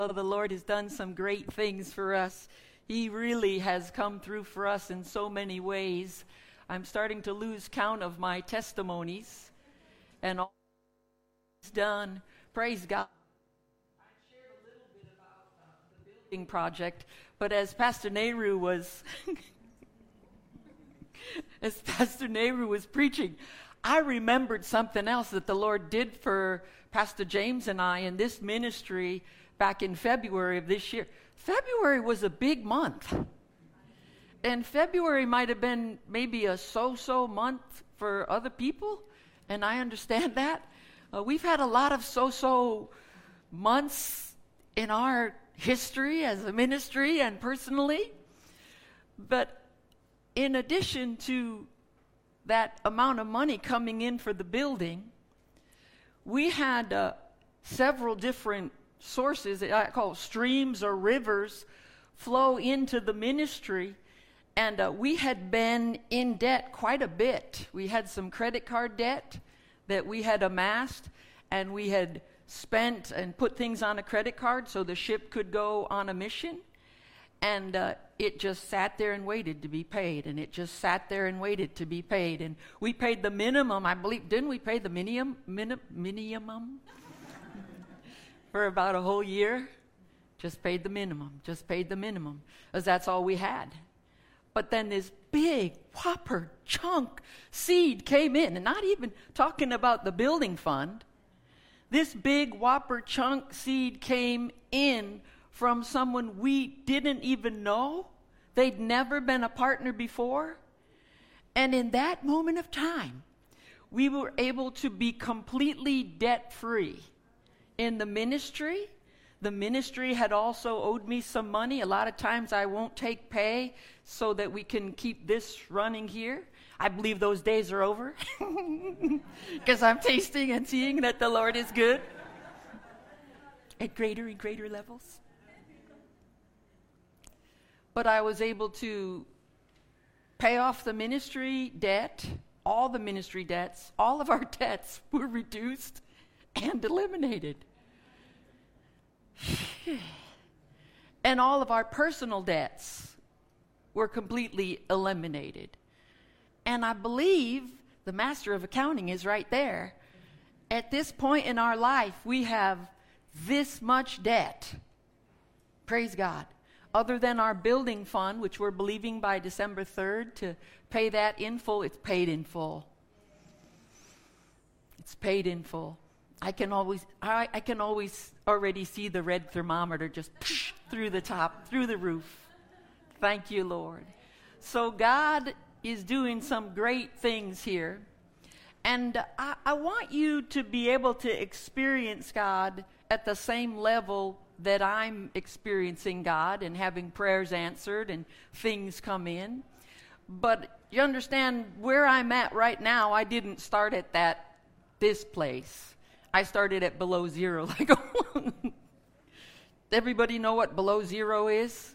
The Lord has done some great things for us. He really has come through for us in so many ways. I'm starting to lose count of my testimonies and all He's done. Praise God. I shared a little bit about the building project, but as Pastor Nehru was preaching, I remembered something else that the Lord did for Pastor James and I in this ministry back in February of this year. February was a big month. And February might have been maybe a so-so month for other people, and I understand that. We've had a lot of so-so months in our history as a ministry and personally. But in addition to that amount of money coming in for the building, we had several different sources, I call streams or rivers, flow into the ministry. And we had been in debt quite a bit. We had some credit card debt that we had amassed, and we had spent and put things on a credit card so the ship could go on a mission. And it just sat there and waited to be paid, and it just sat there and waited to be paid. And we paid the minimum, I believe. Didn't we pay the minimum for about a whole year? Just paid the minimum, because that's all we had. But then this big whopper chunk seed came in, and not even talking about the building fund. This big whopper chunk seed came in from someone we didn't even know. They'd never been a partner before. And in that moment of time, we were able to be completely debt-free in the ministry. The ministry had also owed me some money. A lot of times I won't take pay so that we can keep this running here. I believe those days are over because I'm tasting and seeing that the Lord is good at greater and greater levels. But I was able to pay off the ministry debt, all the ministry debts. All of our debts were reduced and eliminated. And all of our personal debts were completely eliminated. And I believe the master of accounting is right there. At this point in our life, we have this much debt. Praise God. Other than our building fund, which we're believing by December 3rd to pay that in full, it's paid in full. It's paid in full. I can always already see the red thermometer just through the top, through the roof. Thank you, Lord. So God is doing some great things here. And I want you to be able to experience God at the same level that I'm experiencing God and having prayers answered and things come in. But you understand where I'm at right now, I didn't start at this place. I started at below zero. Everybody know what below zero is?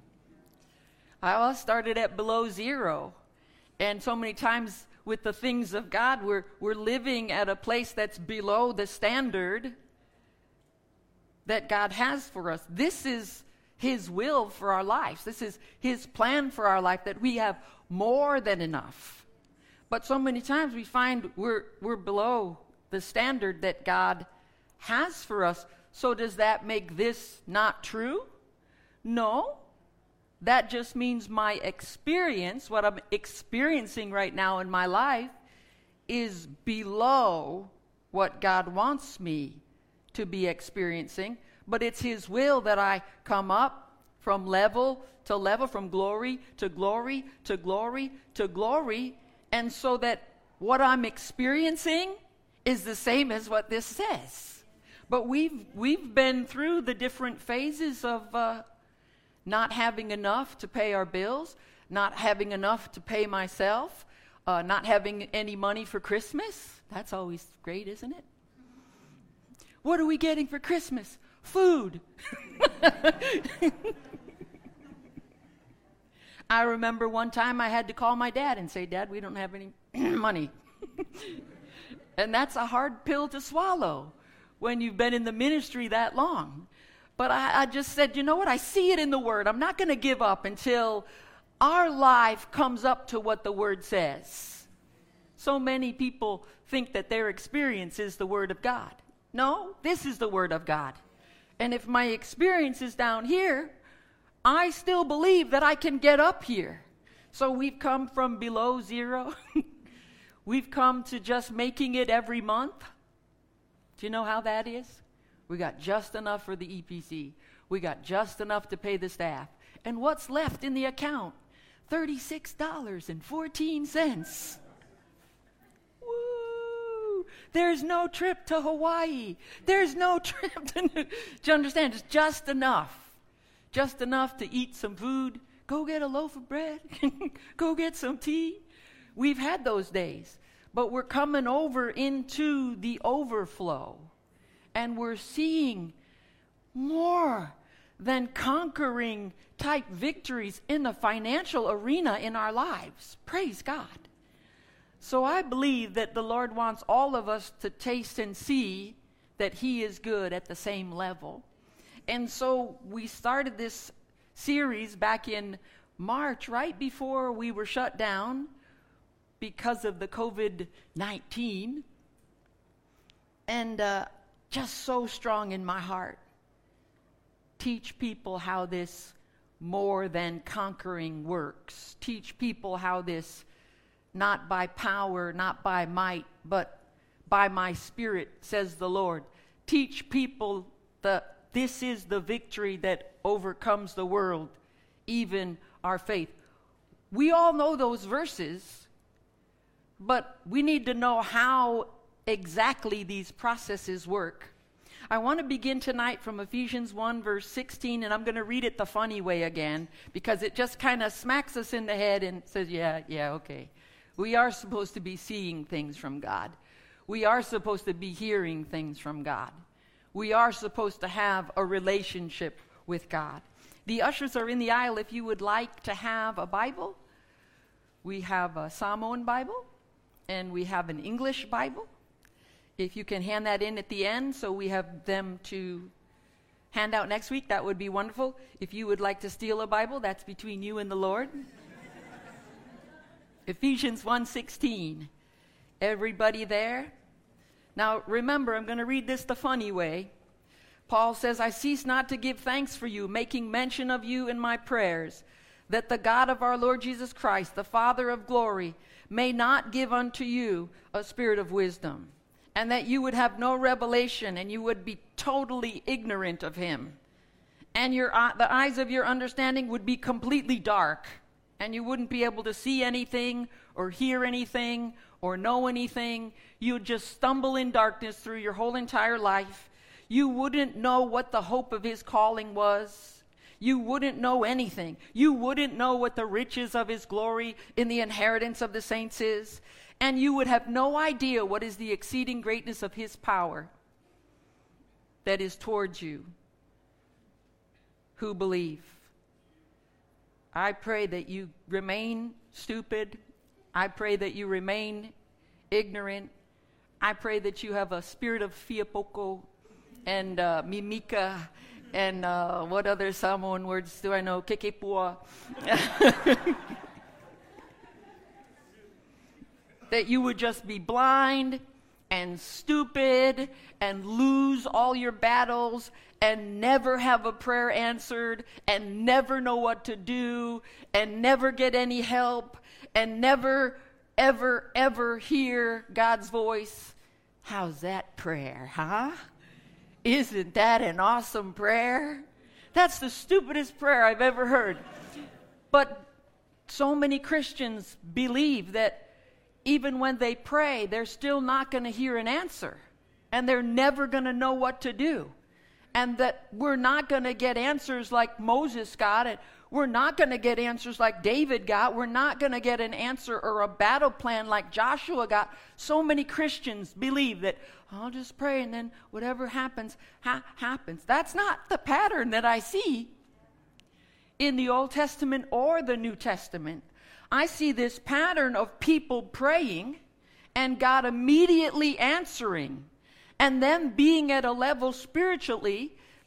I started at below zero. And so many times with the things of God, we're living at a place that's below the standard that God has for us. This is His will for our lives. This is His plan for our life, that we have more than enough. But so many times we find we're below the standard that God has for us. So does that make this not true? No. That just means my experience, what I'm experiencing right now in my life, is below what God wants me to be experiencing. But it's His will that I come up from level to level, from glory to glory to glory to glory, and so that what I'm experiencing is the same as what this says. But we've been through the different phases of not having enough to pay our bills, not having enough to pay myself, not having any money for Christmas. That's always great, isn't it? What are we getting for Christmas? Food. I remember one time I had to call my dad and say, Dad, we don't have any money. And that's a hard pill to swallow when you've been in the ministry that long. But I just said, you know what? I see it in the Word. I'm not going to give up until our life comes up to what the Word says. So many people think that their experience is the Word of God. No, this is the Word of God. And if my experience is down here, I still believe that I can get up here. So we've come from below zero. We've come to just making it every month. Do you know how that is? We got just enough for the EPC. We got just enough to pay the staff. And what's left in the account? $36.14. Woo! There's no trip to Hawaii. There's no trip to... Do you understand? It's just enough. Just enough to eat some food. Go get a loaf of bread. Go get some tea. We've had those days. But we're coming over into the overflow. And we're seeing more than conquering type victories in the financial arena in our lives. Praise God. So I believe that the Lord wants all of us to taste and see that He is good at the same level. And so we started this series back in March, right before we were shut down because of the COVID-19. And just so strong in my heart. Teach people how this more than conquering works. Teach people how this, not by power, not by might, but by my Spirit, says the Lord. Teach people that this is the victory that overcomes the world, even our faith. We all know those verses, but we need to know how exactly these processes work. I want to begin tonight from Ephesians 1 verse 16, and I'm going to read it the funny way again because it just kind of smacks us in the head and says, yeah, okay. We are supposed to be seeing things from God. We are supposed to be hearing things from God. We are supposed to have a relationship with God. The ushers are in the aisle if you would like to have a Bible. We have a Samoan Bible, and we have an English Bible. If you can hand that in at the end so we have them to hand out next week, that would be wonderful. If you would like to steal a Bible, that's between you and the Lord. Ephesians 1:16. Everybody there? Now remember, I'm going to read this the funny way. Paul says, I cease not to give thanks for you, making mention of you in my prayers, that the God of our Lord Jesus Christ, the Father of glory, may not give unto you a spirit of wisdom, and that you would have no revelation, and you would be totally ignorant of him. And the eyes of your understanding would be completely dark, and you wouldn't be able to see anything, or hear anything, or know anything. You would just stumble in darkness through your whole entire life. You wouldn't know what the hope of his calling was. You wouldn't know anything. You wouldn't know what the riches of his glory in the inheritance of the saints is. And you would have no idea what is the exceeding greatness of his power that is towards you who believe. I pray that you remain stupid. I pray that you remain ignorant. I pray that you have a spirit of fiapoko and mimika and what other Samoan words do I know? Kekepua. That you would just be blind and stupid and lose all your battles and never have a prayer answered and never know what to do and never get any help and never, ever, ever hear God's voice. How's that prayer, huh? Isn't that an awesome prayer? That's the stupidest prayer I've ever heard. But so many Christians believe that even when they pray, they're still not going to hear an answer. And they're never going to know what to do. And that we're not going to get answers like Moses got it. We're not going to get answers like David got. We're not going to get an answer or a battle plan like Joshua got. So many Christians believe that, I'll just pray and then whatever happens, happens. That's not the pattern that I see in the Old Testament or the New Testament. I see this pattern of people praying and God immediately answering and them being at a level spiritually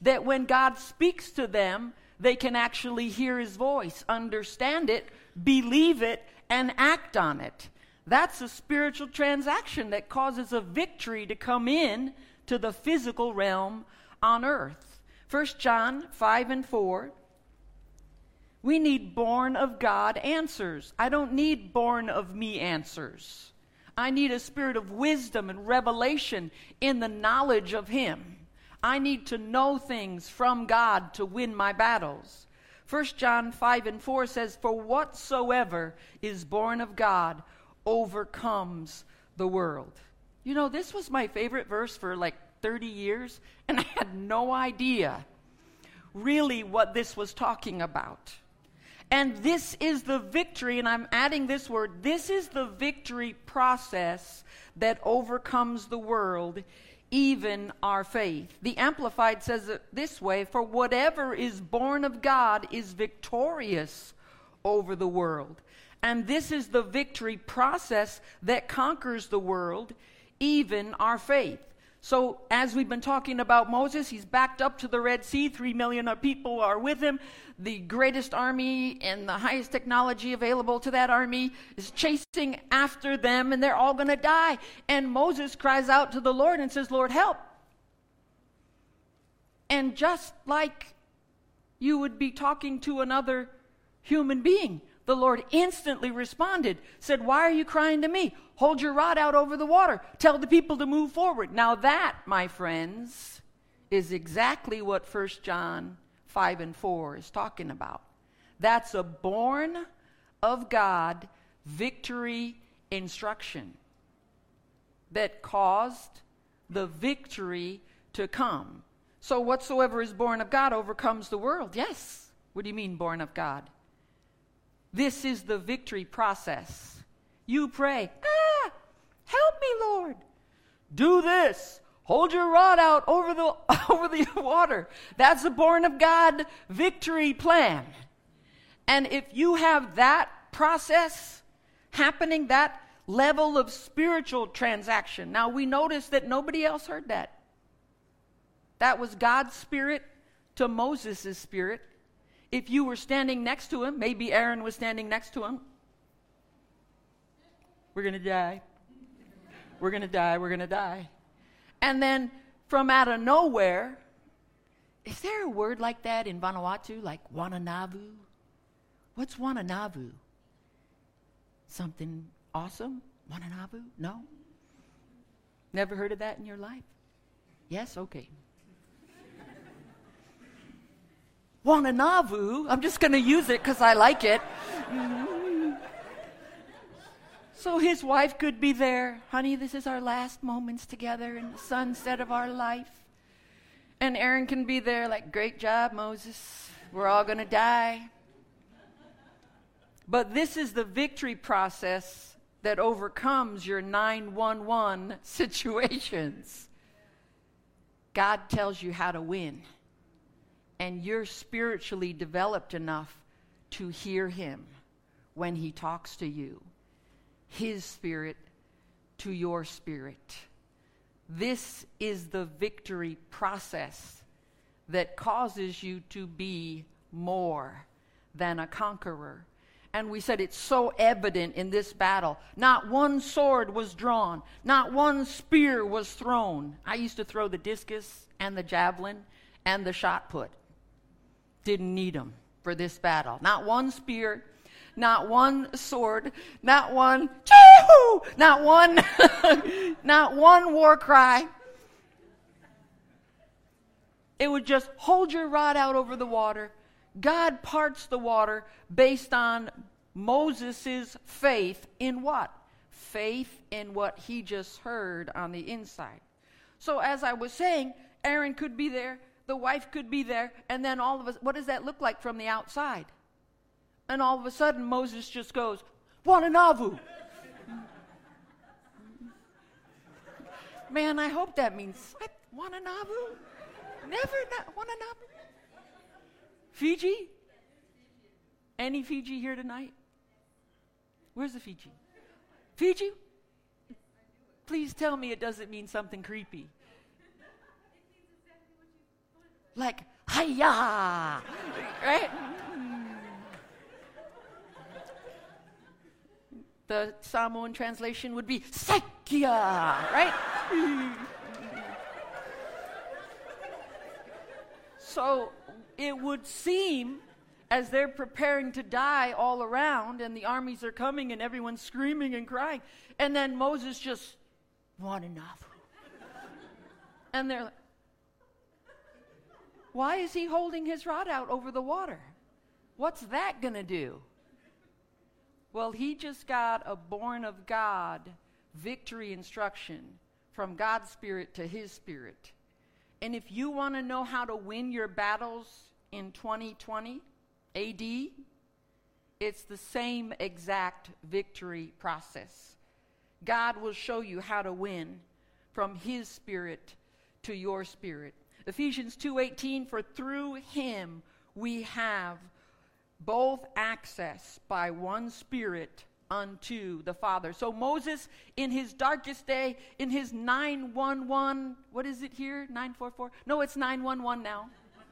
that when God speaks to them, they can actually hear his voice, understand it, believe it, and act on it. That's a spiritual transaction that causes a victory to come in to the physical realm on earth. 1 John 5 and 4. We need born of God answers. I don't need born of me answers. I need a spirit of wisdom and revelation in the knowledge of him. I need to know things from God to win my battles. 1 John 5 and 4 says, for whatsoever is born of God overcomes the world. You know, this was my favorite verse for like 30 years, and I had no idea really what this was talking about. And this is the victory, and I'm adding this word, this is the victory process that overcomes the world, even our faith. The Amplified says it this way, for whatever is born of God is victorious over the world. And this is the victory process that conquers the world, even our faith. So as we've been talking about Moses, he's backed up to the Red Sea. 3 million people are with him. The greatest army and the highest technology available to that army is chasing after them, and they're all going to die. And Moses cries out to the Lord and says, Lord, help. And just like you would be talking to another human being, the Lord instantly responded, said, why are you crying to me? Hold your rod out over the water. Tell the people to move forward. Now that, my friends, is exactly what 1 John 5 and 4 is talking about. That's a born of God victory instruction that caused the victory to come. So whatsoever is born of God overcomes the world. Yes. What do you mean born of God? This is the victory process. You pray, help me, Lord. Do this. Hold your rod out over the water. That's the born of God victory plan. And if you have that process happening, that level of spiritual transaction. Now we notice that nobody else heard that. That was God's spirit to Moses' spirit. If you were standing next to him, maybe Aaron was standing next to him. We're going to die. We're going to die. We're going to die. And then from out of nowhere, is there a word like that in Vanuatu, like Wananavu? What's Wananavu? Something awesome? Wananavu? No? Never heard of that in your life? Yes? Okay. Wananavu, I'm just going to use it because I like it. So his wife could be there. Honey, this is our last moments together in the sunset of our life. And Aaron can be there like, great job, Moses. We're all going to die. But this is the victory process that overcomes your 911 situations. God tells you how to win. And you're spiritually developed enough to hear him when he talks to you. His spirit to your spirit. This is the victory process that causes you to be more than a conqueror. And we said it's so evident in this battle. Not one sword was drawn. Not one spear was thrown. I used to throw the discus and the javelin and the shot put. Didn't need them for this battle. Not one spear, not one sword, not one choo, not one, not one war cry. It would just hold your rod out over the water. God parts the water based on Moses' faith in what? Faith in what he just heard on the inside. So as I was saying, Aaron could be there. The wife could be there, and then all of us, what does that look like from the outside? And all of a sudden, Moses just goes, Wananavu. Man, I hope that means, what? Wananavu? Never, Wananavu? Fiji? Any Fiji here tonight? Where's the Fiji? Fiji? Please tell me it doesn't mean something creepy. Like, hi-ya! Right? The Samoan translation would be Sakya, right? So it would seem as they're preparing to die all around and the armies are coming and everyone's screaming and crying. And then Moses just, want enough. And they're like, why is he holding his rod out over the water? What's that going to do? Well, he just got a born of God victory instruction from God's Spirit to his Spirit. And if you want to know how to win your battles in 2020 AD, it's the same exact victory process. God will show you how to win from his Spirit to your spirit. Ephesians 2:18, for through him we have both access by one Spirit unto the Father. So Moses, in his darkest day, in his 911, what is it here? 944? No, it's 911 now.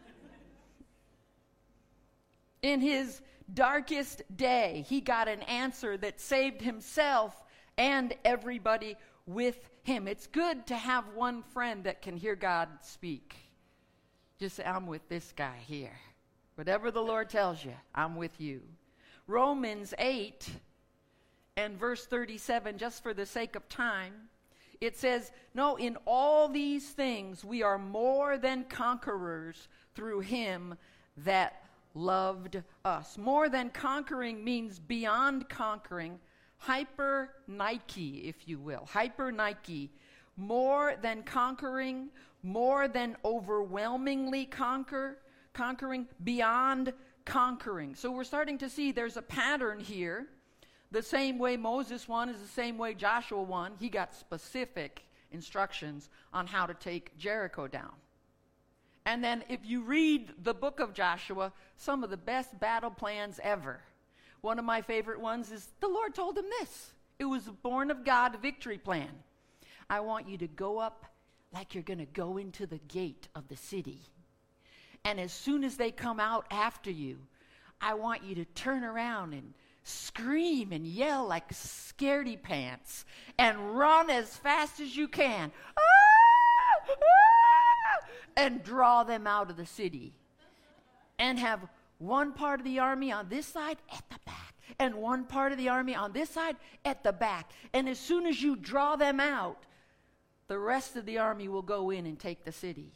In his darkest day, he got an answer that saved himself and everybody with him. It's good to have one friend that can hear God speak. Just say, I'm with this guy here. Whatever the Lord tells you, I'm with you. Romans 8 and verse 37, just for the sake of time, it says, no, in all these things we are more than conquerors through him that loved us. More than conquering means beyond conquering. Hyper Nike, if you will. Hyper Nike. More than conquering, more than overwhelmingly conquering, beyond conquering. So we're starting to see there's a pattern here. The same way Moses won is the same way Joshua won. He got specific instructions on how to take Jericho down. And then if you read the book of Joshua, some of the best battle plans ever. One of my favorite ones is the Lord told him this. It was a born of God victory plan. I want you to go up like you're going to go into the gate of the city. And as soon as they come out after you, I want you to turn around and scream and yell like scaredy pants and run as fast as you can. Ah! Ah! And draw them out of the city. And have one part of the army on this side at the back. And one part of the army on this side at the back. And as soon as you draw them out, the rest of the army will go in and take the city.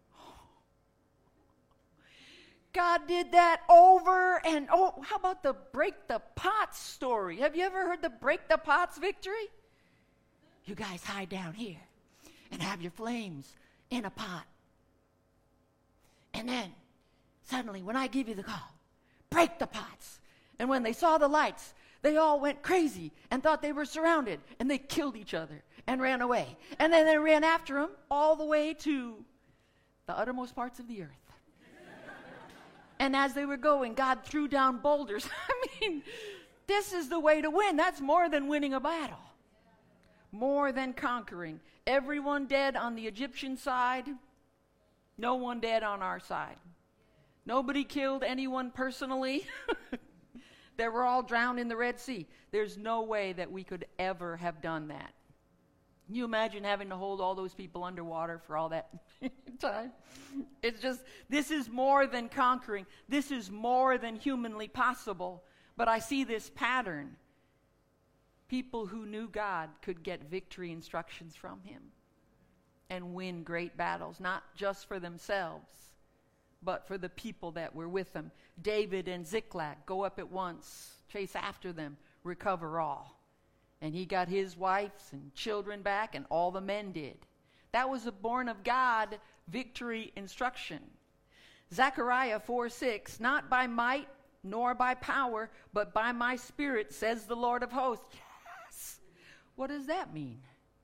God did that over and oh, how about the break the pots story? Have you ever heard the break the pots victory? You guys hide down here and have your flames in a pot. And then suddenly when I give you the call, break the pots. And when they saw the lights, they all went crazy and thought they were surrounded. And they killed each other and ran away. And then they ran after them all the way to the uttermost parts of the earth. And as they were going, God threw down boulders. I mean, this is the way to win. That's more than winning a battle. More than conquering. Everyone dead on the Egyptian side. No one dead on our side. Nobody killed anyone personally. They were all drowned in the Red Sea. There's no way that we could ever have done that. Can you imagine having to hold all those people underwater for all that time? It's just, this is more than conquering. This is more than humanly possible. But I see this pattern. People who knew God could get victory instructions from him and win great battles, not just for themselves, but for the people that were with them. David and Ziklag go up at once, chase after them, recover all. And he got his wives and children back, and all the men did. That was a born of God victory instruction. Zechariah 4:6, not by might nor by power, but by my Spirit, says the Lord of hosts. Yes! What does that mean?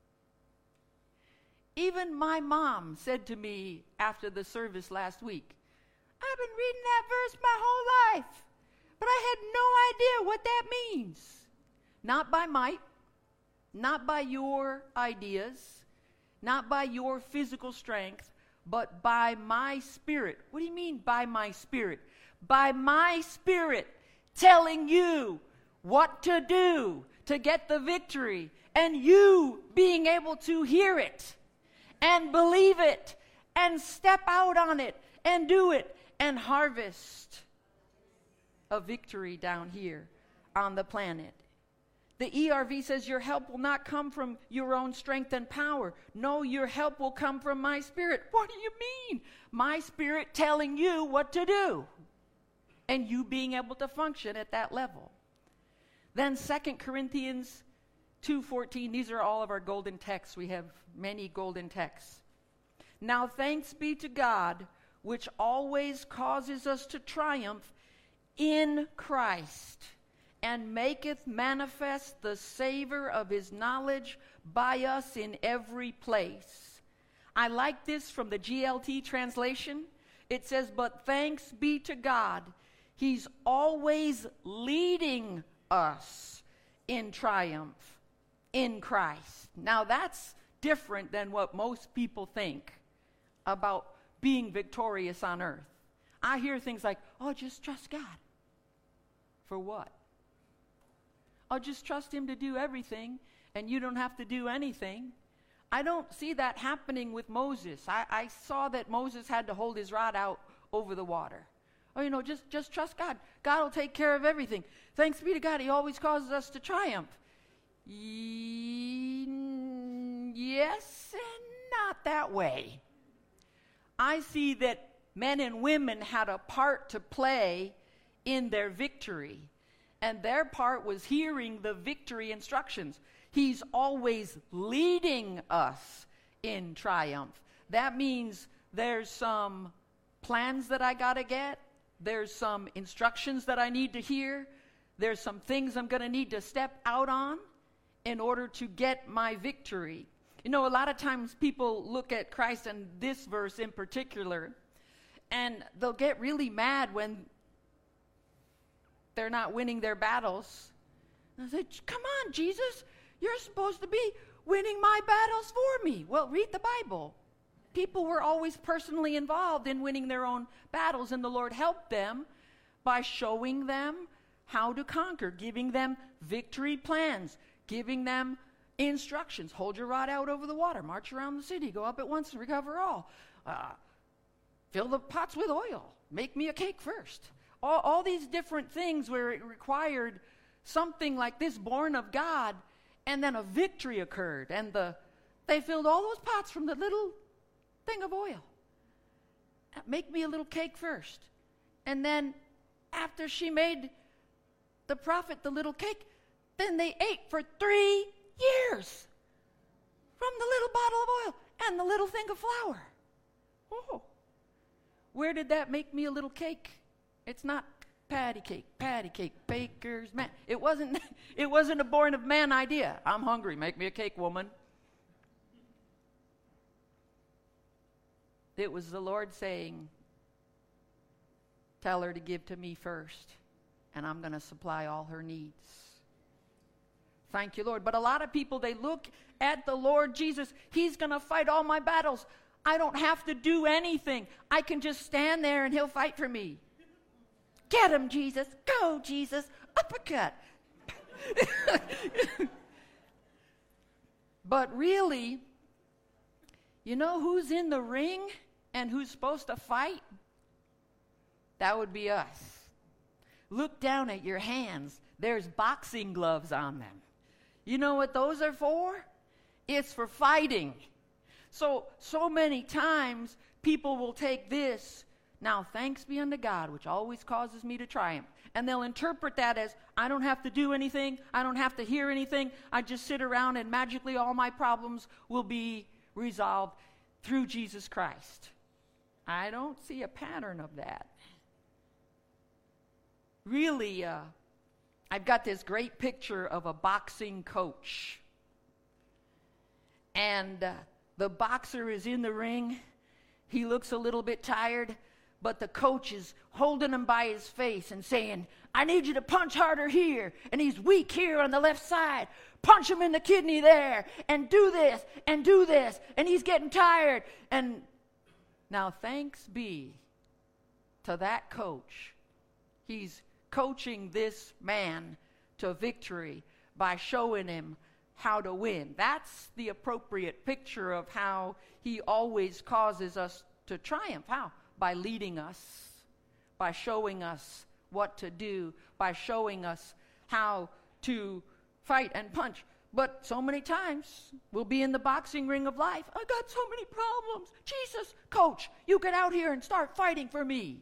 Even my mom said to me after the service last week, I've been reading that verse my whole life, but I had no idea what that means. Not by might, not by your ideas, not by your physical strength, but by my Spirit. What do you mean by my Spirit? By my Spirit telling you what to do to get the victory, and you being able to hear it and believe it and step out on it and do it and harvest a victory down here on the planet. The ERV says your help will not come from your own strength and power. No, your help will come from my Spirit. What do you mean? My Spirit telling you what to do and you being able to function at that level. Then 2 Corinthians 2:14, these are all of our golden texts. We have many golden texts. Now thanks be to God, which always causes us to triumph in Christ, and maketh manifest the savor of his knowledge by us in every place. I like this from the GLT translation. It says, but thanks be to God, he's always leading us in triumph in Christ. Now that's different than what most people think about being victorious on earth. I hear things like, oh, just trust God. For what? I'll just trust him to do everything, and you don't have to do anything. I don't see that happening with Moses. I saw that Moses had to hold his rod out over the water. Oh, just trust God. God will take care of everything. Thanks be to God, he always causes us to triumph. Yes, and not that way. I see that men and women had a part to play in their victory. And their part was hearing the victory instructions. He's always leading us in triumph. That means there's some plans that I got to get. There's some instructions that I need to hear. There's some things I'm going to need to step out on in order to get my victory. A lot of times people look at Christ and this verse in particular, and they'll get really mad when they're not winning their battles. And I say, come on, Jesus, you're supposed to be winning my battles for me. Well, read the Bible. People were always personally involved in winning their own battles, and the Lord helped them by showing them how to conquer, giving them victory plans, giving them instructions. Hold your rod out over the water, march around the city, go up at once and recover all. Fill the pots with oil, make me a cake first. All these different things where it required something like this born of God, and then a victory occurred, and they filled all those pots from the little thing of oil. Make me a little cake first. And then after she made the prophet the little cake, then they ate for 3 years from the little bottle of oil and the little thing of flour. Oh, where did that make me a little cake? It's not patty cake, baker's man. It wasn't a born of man idea. I'm hungry, make me a cake, woman. It was the Lord saying, tell her to give to me first, and I'm going to supply all her needs. Thank you, Lord. But a lot of people, they look at the Lord Jesus. He's going to fight all my battles. I don't have to do anything. I can just stand there and he'll fight for me. Get him, Jesus. Go, Jesus. Uppercut. But really, you know who's in the ring and who's supposed to fight? That would be us. Look down at your hands. There's boxing gloves on them. You know what those are for? It's for fighting. So many times people will take this, now thanks be unto God, which always causes me to triumph. And they'll interpret that as, I don't have to do anything, I don't have to hear anything, I just sit around and magically all my problems will be resolved through Jesus Christ. I don't see a pattern of that. Really, I've got this great picture of a boxing coach. And the boxer is in the ring. He looks a little bit tired, but the coach is holding him by his face and saying, I need you to punch harder here. And he's weak here on the left side. Punch him in the kidney there. And do this and do this. And he's getting tired. And Now, thanks be to that coach. He's coaching this man to victory by showing him how to win. That's the appropriate picture of how he always causes us to triumph. How? By leading us, by showing us what to do, by showing us how to fight and punch. But so many times, we'll be in the boxing ring of life. I got so many problems. Jesus, coach, you get out here and start fighting for me.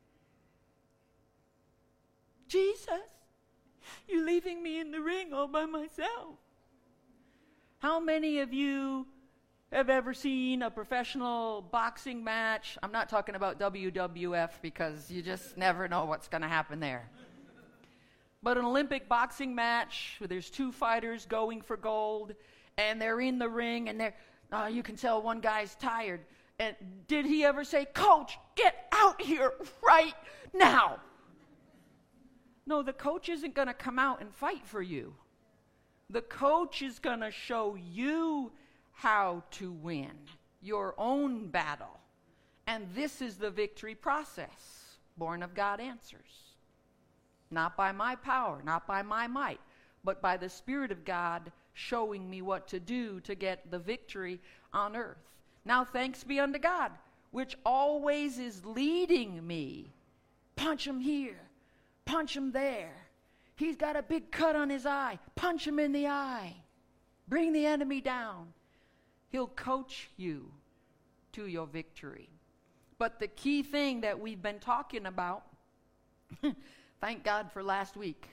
Jesus, you're leaving me in the ring all by myself. How many of you have ever seen a professional boxing match? I'm not talking about WWF because you just never know what's going to happen there. But an Olympic boxing match where there's two fighters going for gold, and they're in the ring, and you can tell one guy's tired. And did he ever say, "Coach, get out here right now"? No, the coach isn't going to come out and fight for you. The coach is going to show you how to win your own battle. And this is the victory process. Born of God answers. Not by my power, not by my might, but by the Spirit of God showing me what to do to get the victory on earth. Now thanks be unto God, which always is leading me. Punch him here. Punch him there. He's got a big cut on his eye. Punch him in the eye. Bring the enemy down. He'll coach you to your victory. But the key thing that we've been talking about, thank God for last week.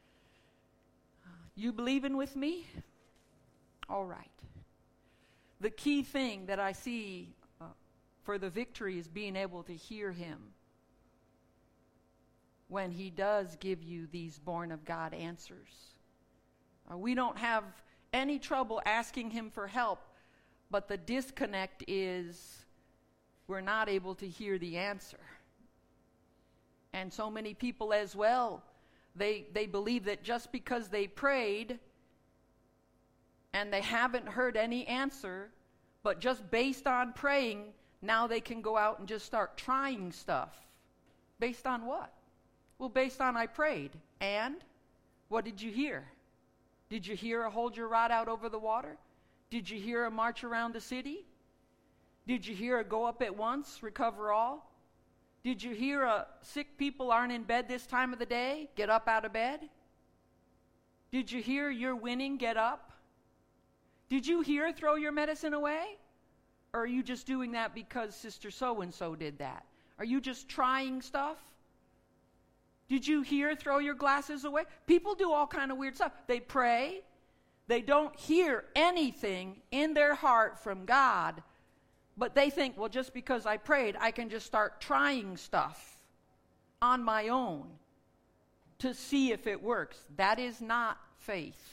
You believing with me? All right. The key thing that I see for the victory is being able to hear him when he does give you these born of God answers. We don't have any trouble asking him for help, but the disconnect is we're not able to hear the answer. And so many people as well, they believe that just because they prayed and they haven't heard any answer, but just based on praying, now they can go out and just start trying stuff. Based on what? Well, based on I prayed. And what did you hear? Did you hear a hold your rod out over the water? Did you hear a march around the city? Did you hear a go up at once, recover all? Did you hear a sick people aren't in bed this time of the day, get up out of bed? Did you hear you're winning, get up? Did you hear throw your medicine away? Or are you just doing that because Sister So-and-so did that? Are you just trying stuff? Did you hear throw your glasses away? People do all kind of weird stuff. They pray. They don't hear anything in their heart from God. But they think, well, just because I prayed, I can just start trying stuff on my own to see if it works. That is not faith.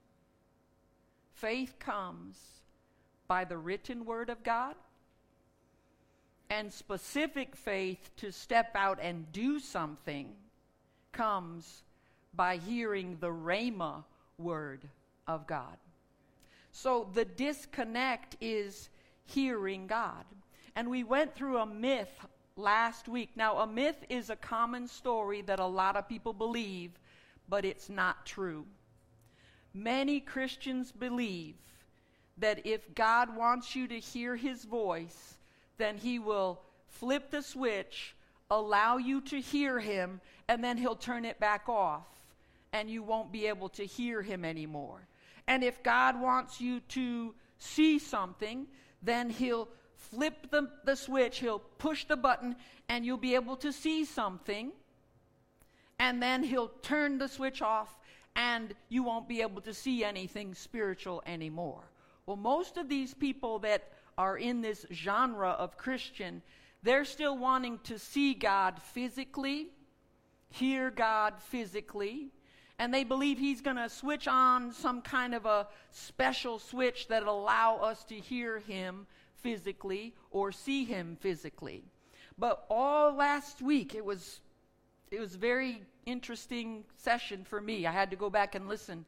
Faith comes by the written word of God, and specific faith to step out and do something comes by hearing the Rhema word of God. So the disconnect is hearing God. And we went through a myth last week. Now, a myth is a common story that a lot of people believe, but it's not true. Many Christians believe that if God wants you to hear his voice, then he will flip the switch, allow you to hear him, and then he'll turn it back off, and you won't be able to hear him anymore. And if God wants you to see something, then he'll flip the switch, he'll push the button, and you'll be able to see something, and then he'll turn the switch off, and you won't be able to see anything spiritual anymore. Well, most of these people that are in this genre of Christian, they're still wanting to see God physically, hear God physically, and they believe he's going to switch on some kind of a special switch that'll allow us to hear him physically or see him physically. But all last week, it was a very interesting session for me. I had to go back and listen.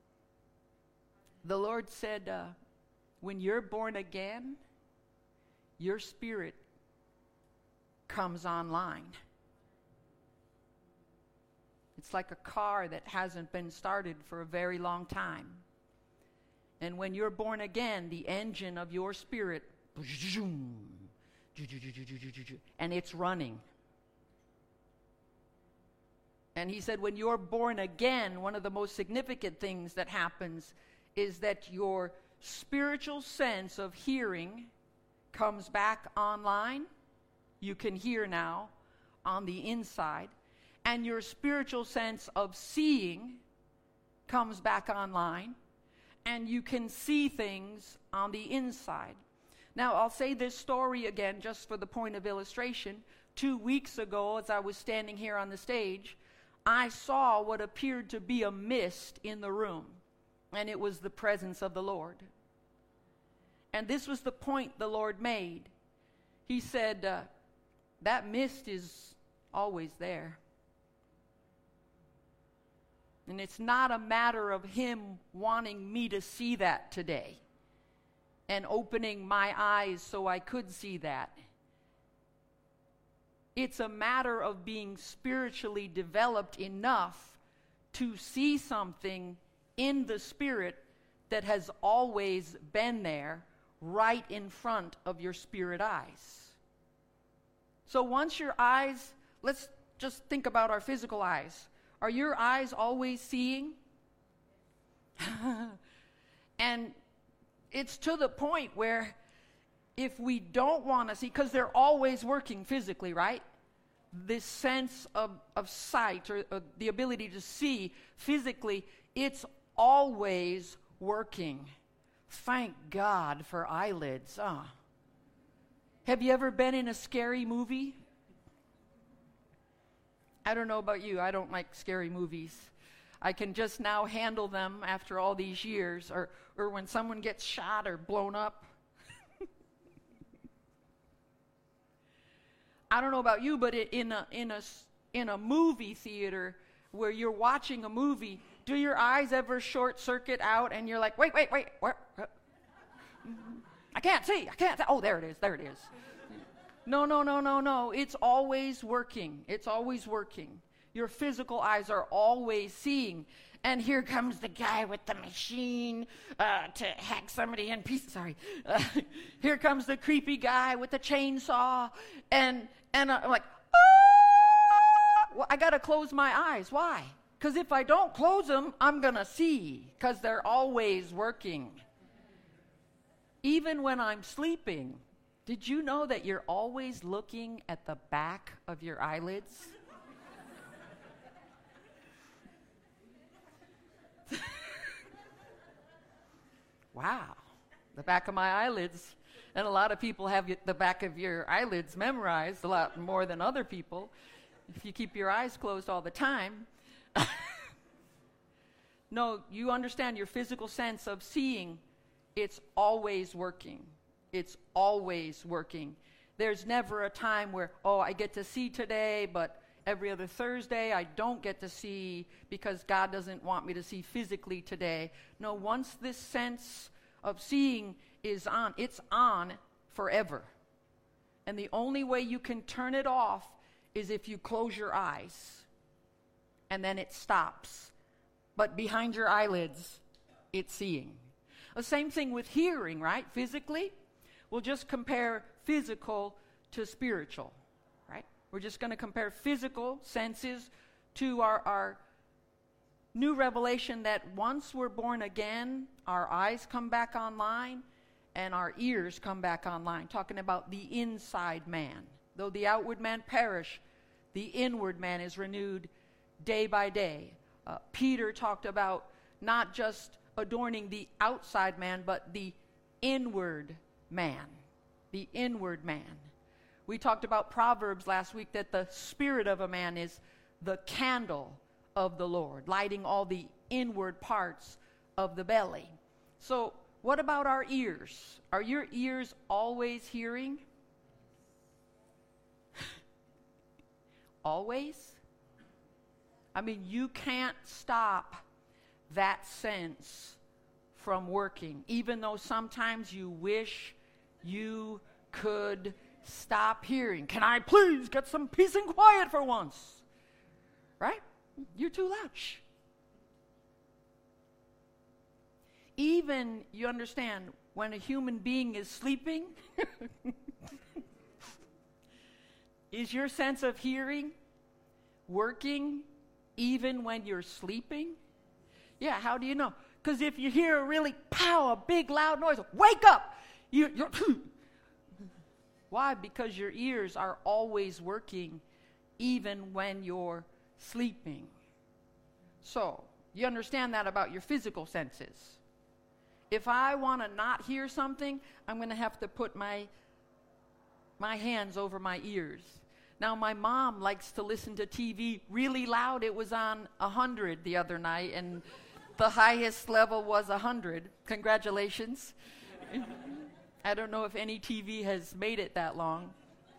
The Lord said, when you're born again, your spirit comes online. It's like a car that hasn't been started for a very long time. And when you're born again, the engine of your spirit, and it's running. And he said, when you're born again, one of the most significant things that happens is that your spiritual sense of hearing comes back online. You can hear now on the inside. And your spiritual sense of seeing comes back online. And you can see things on the inside. Now, I'll say this story again just for the point of illustration. 2 weeks ago, as I was standing here on the stage, I saw what appeared to be a mist in the room, and it was the presence of the Lord. And this was the point the Lord made. He said, that mist is always there. And it's not a matter of him wanting me to see that today and opening my eyes so I could see that. It's a matter of being spiritually developed enough to see something in the Spirit that has always been there right in front of your spirit eyes. So once your eyes, let's just think about our physical eyes. Are your eyes always seeing? And it's to the point where if we don't want to see, because they're always working physically, right? This sense of sight or the ability to see physically, it's always working. Thank God for eyelids. Have you ever been in a scary movie? I don't know about you. I don't like scary movies. I can just now handle them after all these years, or when someone gets shot or blown up. I don't know about you, but in a movie theater where you're watching a movie, do your eyes ever short circuit out and you're like, wait, where? I can't see. Oh, there it is. No. It's always working. It's always working. Your physical eyes are always seeing. And here comes the guy with the machine to hack somebody in pieces. Here comes the creepy guy with the chainsaw. And I'm like, well, I got to close my eyes. Why? Because if I don't close them, I'm going to see. Because they're always working. Even when I'm sleeping, did you know that you're always looking at the back of your eyelids? Wow, the back of my eyelids. And a lot of people have the back of your eyelids memorized a lot more than other people if you keep your eyes closed all the time. No, you understand your physical sense of seeing, it's always working. It's always working. There's never a time where, I get to see today, but every other Thursday I don't get to see because God doesn't want me to see physically today. No, once this sense of seeing is on, it's on forever. And the only way you can turn it off is if you close your eyes. And then it stops. But behind your eyelids, it's seeing. The same thing with hearing, right? Physically, we'll just compare physical to spiritual, right? We're just going to compare physical senses to our new revelation that once we're born again, our eyes come back online and our ears come back online. Talking about the inside man. Though the outward man perish, the inward man is renewed day by day. Peter talked about not just adorning the outside man, but the inward man. The inward man. We talked about Proverbs last week that the spirit of a man is the candle of the Lord, lighting all the inward parts of the belly. So, what about our ears? Are your ears always hearing? Always? I mean, you can't stop that sense from working, even though sometimes you wish you could stop hearing. Can I please get some peace and quiet for once? Right? You're too loud. Shh. Even, you understand, when a human being is sleeping, is your sense of hearing working even when you're sleeping? Yeah, how do you know? Because if you hear a really a big loud noise, wake up! You're Why? Because your ears are always working even when you're sleeping. So, you understand that about your physical senses. If I want to not hear something, I'm going to have to put my hands over my ears. Now, my mom likes to listen to TV really loud. It was on 100 the other night, and the highest level was 100. Congratulations. I don't know if any TV has made it that long.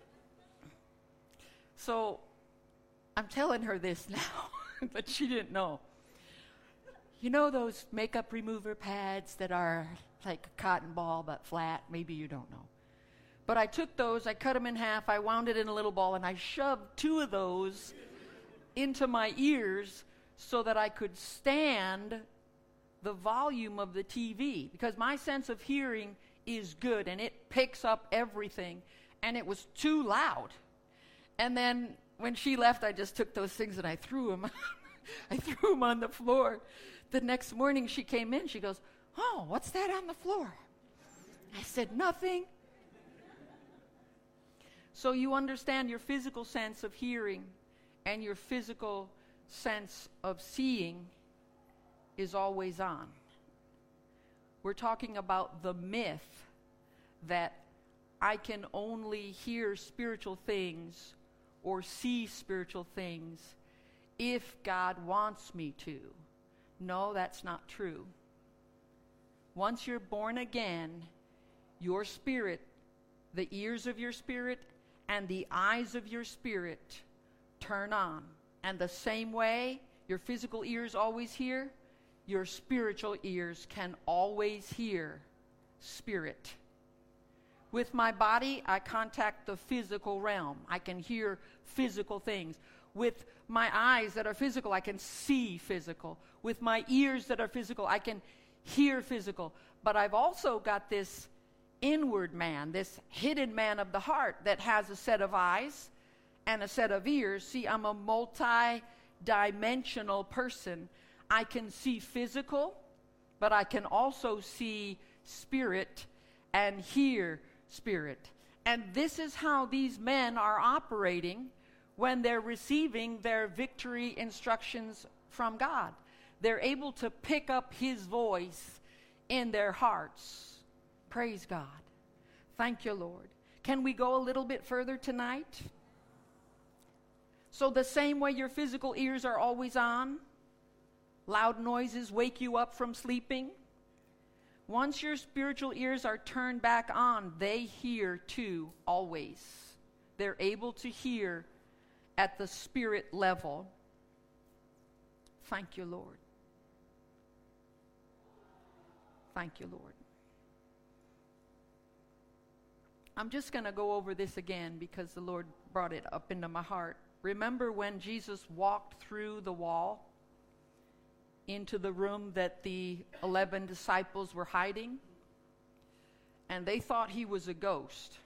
So, I'm telling her this now, but she didn't know. You know those makeup remover pads that are like a cotton ball but flat? Maybe you don't know. But I took those, I cut them in half, I wound it in a little ball, and I shoved 2 of those into my ears so that I could stand the volume of the TV. Because my sense of hearing is good, and it picks up everything, and it was too loud. And then when she left, I just took those things and I threw them. I threw them on the floor. The next morning she came in, she goes, "Oh, what's that on the floor?" I said, "Nothing." So you understand your physical sense of hearing and your physical sense of seeing is always on. We're talking about the myth that I can only hear spiritual things or see spiritual things if God wants me to. No, that's not true. Once you're born again, your spirit, the ears of your spirit and the eyes of your spirit turn on. And the same way your physical ears always hear, your spiritual ears can always hear spirit. With my body, I contact the physical realm. I can hear physical things. With my eyes that are physical, I can see physical. With my ears that are physical, I can hear physical. But I've also got this inward man, this hidden man of the heart that has a set of eyes and a set of ears. See, I'm a multi-dimensional person. I can see physical, but I can also see spirit and hear spirit. And this is how these men are operating when they're receiving their victory instructions from God. They're able to pick up His voice in their hearts. Praise God. Thank you, Lord. Can we go a little bit further tonight? So the same way your physical ears are always on, loud noises wake you up from sleeping. Once your spiritual ears are turned back on, they hear too, always. They're able to hear at the spirit level. Thank you, Lord. Thank you, Lord. I'm just going to go over this again because the Lord brought it up into my heart. Remember when Jesus walked through the wall into the room that the 11 disciples were hiding? And they thought he was a ghost.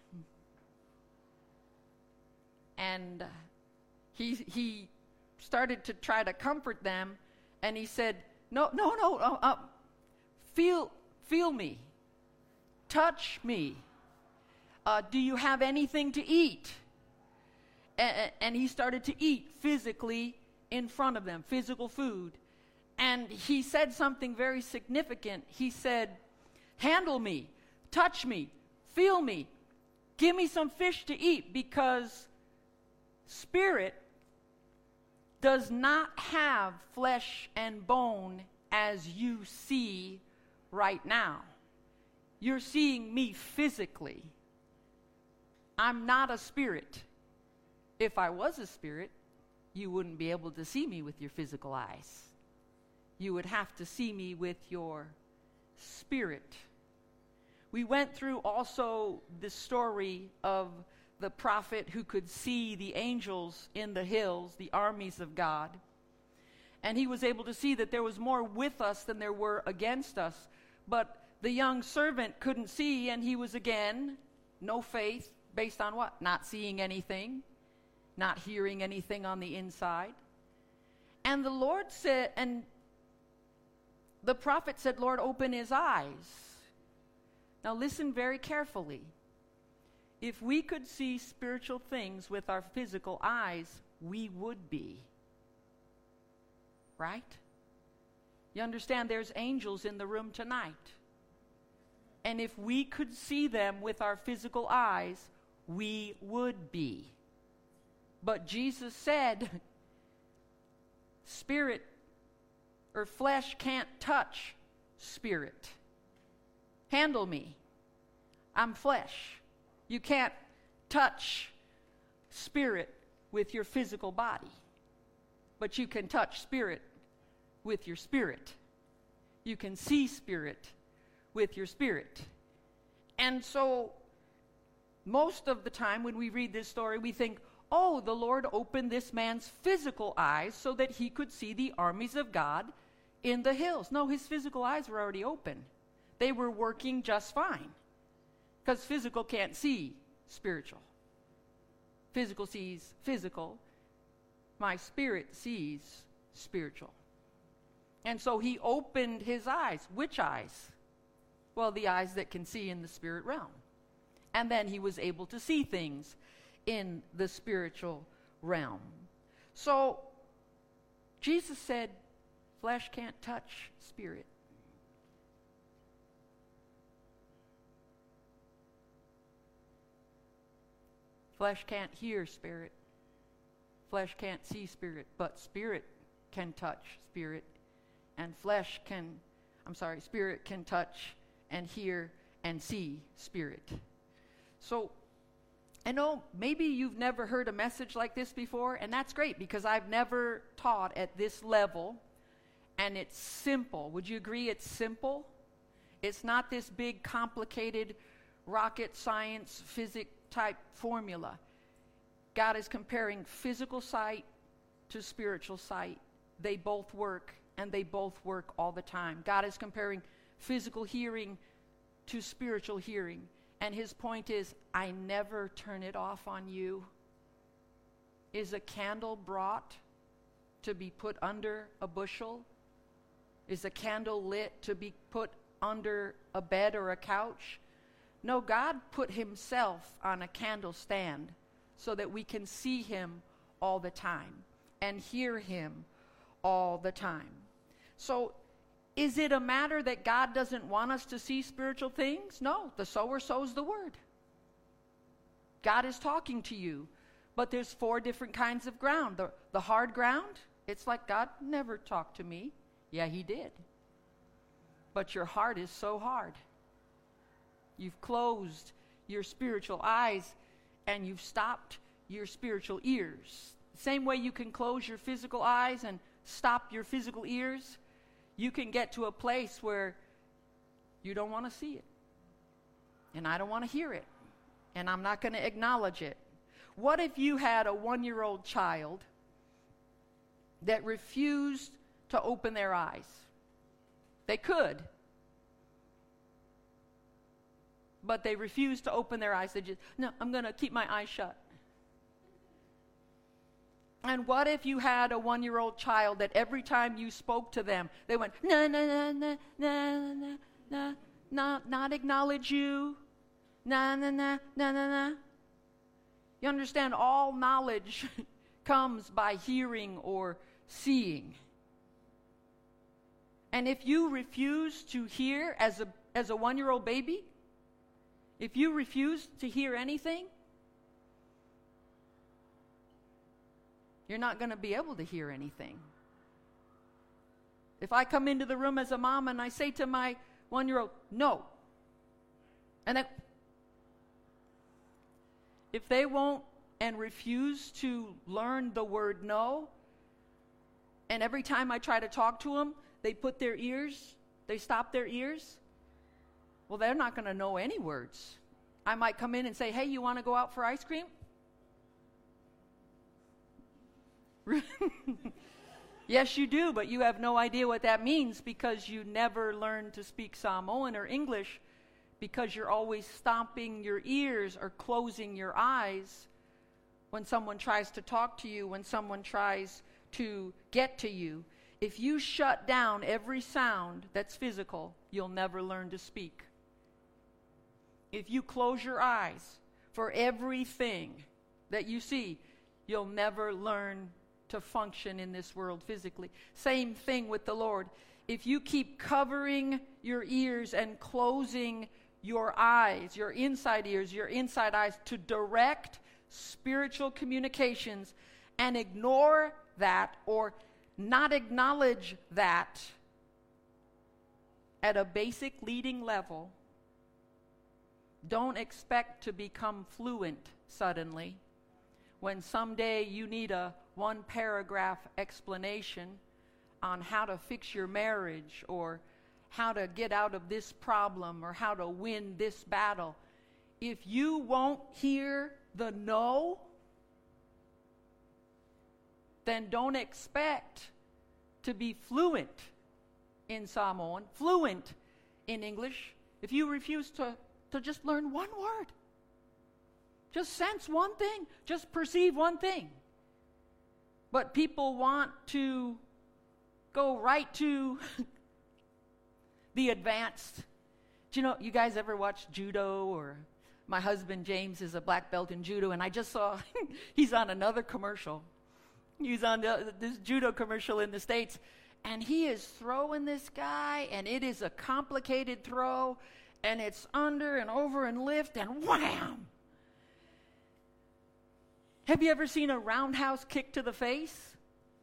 And he started to try to comfort them, and he said, no, feel me. Touch me. Do you have anything to eat? And he started to eat physically in front of them, physical food. And he said something very significant. He said, handle me, touch me, feel me, give me some fish to eat, because spirit does not have flesh and bone as you see right now. You're seeing me physically. I'm not a spirit. If I was a spirit, you wouldn't be able to see me with your physical eyes. You would have to see me with your spirit. we went through also the story of the prophet who could see the angels in the hills, the armies of God. And he was able to see that there was more with us than there were against us. But the young servant couldn't see, and he was again, no faith, based on what? Not seeing anything, not hearing anything on the inside. And the Lord said, and the prophet said, Lord, open his eyes. Now listen very carefully. If we could see spiritual things with our physical eyes, we would be. Right? You understand there's angels in the room tonight. And if we could see them with our physical eyes, we would be. But Jesus said, spirit or flesh can't touch spirit. Handle me. I'm flesh. You can't touch spirit with your physical body. But you can touch spirit with your spirit. You can see spirit with your spirit. And so, most of the time when we read this story, we think, oh, the Lord opened this man's physical eyes so that he could see the armies of God in the hills. No, his physical eyes were already open. They were working just fine. Because physical can't see spiritual. Physical sees physical. My spirit sees spiritual. And so he opened his eyes. Which eyes? Well, the eyes that can see in the spirit realm. And then he was able to see things in the spiritual realm. So, Jesus said, flesh can't touch spirit. Flesh can't hear spirit. Flesh can't see spirit, but spirit can touch spirit. And spirit can touch and hear and see spirit. So, I know maybe you've never heard a message like this before, and that's great because I've never taught at this level, and it's simple. Would you agree it's simple? It's not this big, complicated rocket science, physics type formula. God is comparing physical sight to spiritual sight. They both work, and they both work all the time. God is comparing physical hearing to spiritual hearing. And his point is, I never turn it off on you. Is a candle brought to be put under a bushel? Is a candle lit to be put under a bed or a couch? No, God put himself on a candle stand so that we can see him all the time and hear him all the time. So, is it a matter that God doesn't want us to see spiritual things? No, the sower sows the word. God is talking to you. But there's 4 different kinds of ground. The hard ground, it's like God never talked to me. Yeah, he did. But your heart is so hard. You've closed your spiritual eyes and you've stopped your spiritual ears. Same way you can close your physical eyes and stop your physical ears, you can get to a place where you don't want to see it. And I don't want to hear it. And I'm not going to acknowledge it. What if you had a 1-year-old child that refused to open their eyes? They could. But they refused to open their eyes. They just, no, I'm going to keep my eyes shut. And what if you had a 1-year-old child that every time you spoke to them, they went, na, na, na, na, na, na, na, not acknowledge you, na, na, na, na, na, na. You understand, all knowledge comes by hearing or seeing. And if you refuse to hear as a 1-year-old baby, if you refuse to hear anything, you're not going to be able to hear anything. If I come into the room as a mom and I say to my 1-year-old, no. And then, if they won't and refuse to learn the word no, and every time I try to talk to them, they stop their ears, Well, they're not going to know any words. I might come in and say, hey, you want to go out for ice cream? Yes, you do, but you have no idea what that means because you never learned to speak Samoan or English, because you're always stomping your ears or closing your eyes when someone tries to talk to you, when someone tries to get to you. If you shut down every sound that's physical, you'll never learn to speak. If you close your eyes for everything that you see, you'll never learn to function in this world physically. Same thing with the Lord. If you keep covering your ears and closing your eyes, your inside ears, your inside eyes, to direct spiritual communications, and ignore that or not acknowledge that at a basic leading level, don't expect to become fluent suddenly when someday you need a one-paragraph explanation on how to fix your marriage or how to get out of this problem or how to win this battle. If you won't hear the no, then don't expect to be fluent in Samoan, fluent in English, if you refuse to just learn one word. Just sense one thing, just perceive one thing. But people want to go right to the advanced. Do you know, you guys ever watch judo? Or my husband James is a black belt in judo, and I just saw he's on another commercial. He's on this judo commercial in the States, and he is throwing this guy, and it is a complicated throw, and it's under and over and lift, and wham! Have you ever seen a roundhouse kick to the face?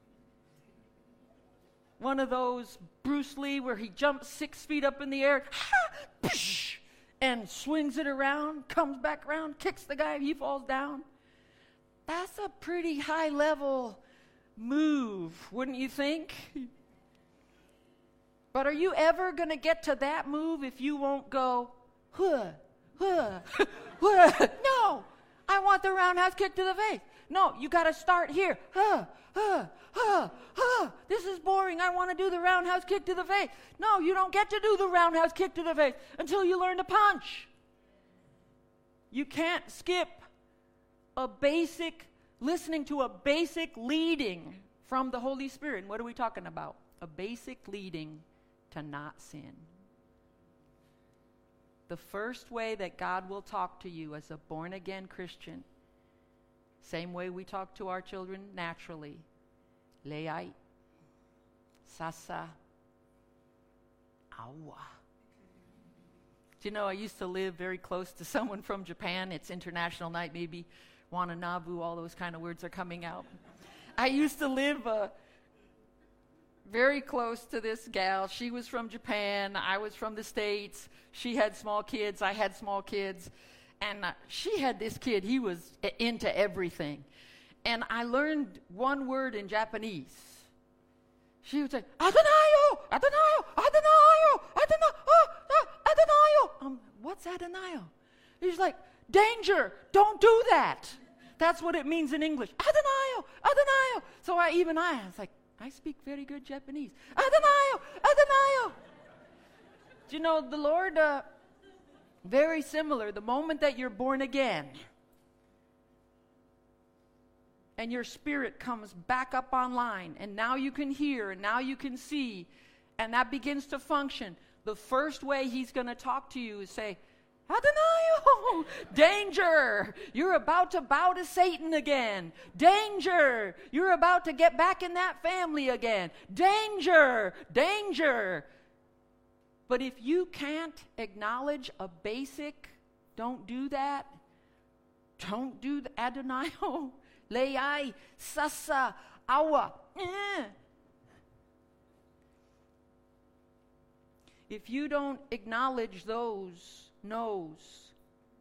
One of those Bruce Lee where he jumps 6 feet up in the air, and swings it around, comes back around, kicks the guy, he falls down. That's a pretty high level move, wouldn't you think? But are you ever going to get to that move if you won't go, huh, huh, huh? No, I want the roundhouse kick to the face. No, you got to start here. Huh, huh, huh, huh. This is boring. I want to do the roundhouse kick to the face. No, you don't get to do the roundhouse kick to the face until you learn to punch. You can't skip listening to a basic leading from the Holy Spirit. And what are we talking about? A basic leading to not sin. The first way that God will talk to you as a born-again Christian, same way we talk to our children naturally, leai, sasa, awa. Do you know, I used to live very close to someone from Japan. It's International Night, maybe Wananabu, all those kind of words are coming out. I used to live very close to this gal. She was from Japan. I was from the States. She had small kids. I had small kids. And she had this kid. He was into everything. And I learned one word in Japanese. She would say, Adanayo, Adanayo, Adanayo, Adanayo, Adanayo. What's Adanayo? He's like, danger, don't do that. That's what it means in English. Adanayo, Adanayo. So I was like, I speak very good Japanese. Adanayo, Adanayo. Do you know, the Lord, very similar. The moment that you're born again and your spirit comes back up online, and now you can hear, and now you can see, and that begins to function, the first way he's going to talk to you is say, Adanayo, danger, you're about to bow to Satan again. Danger, you're about to get back in that family again. Danger, danger. But if you can't acknowledge a basic, don't do that, don't do the Adanayo, leai, sasa, awa. If you don't acknowledge those no's,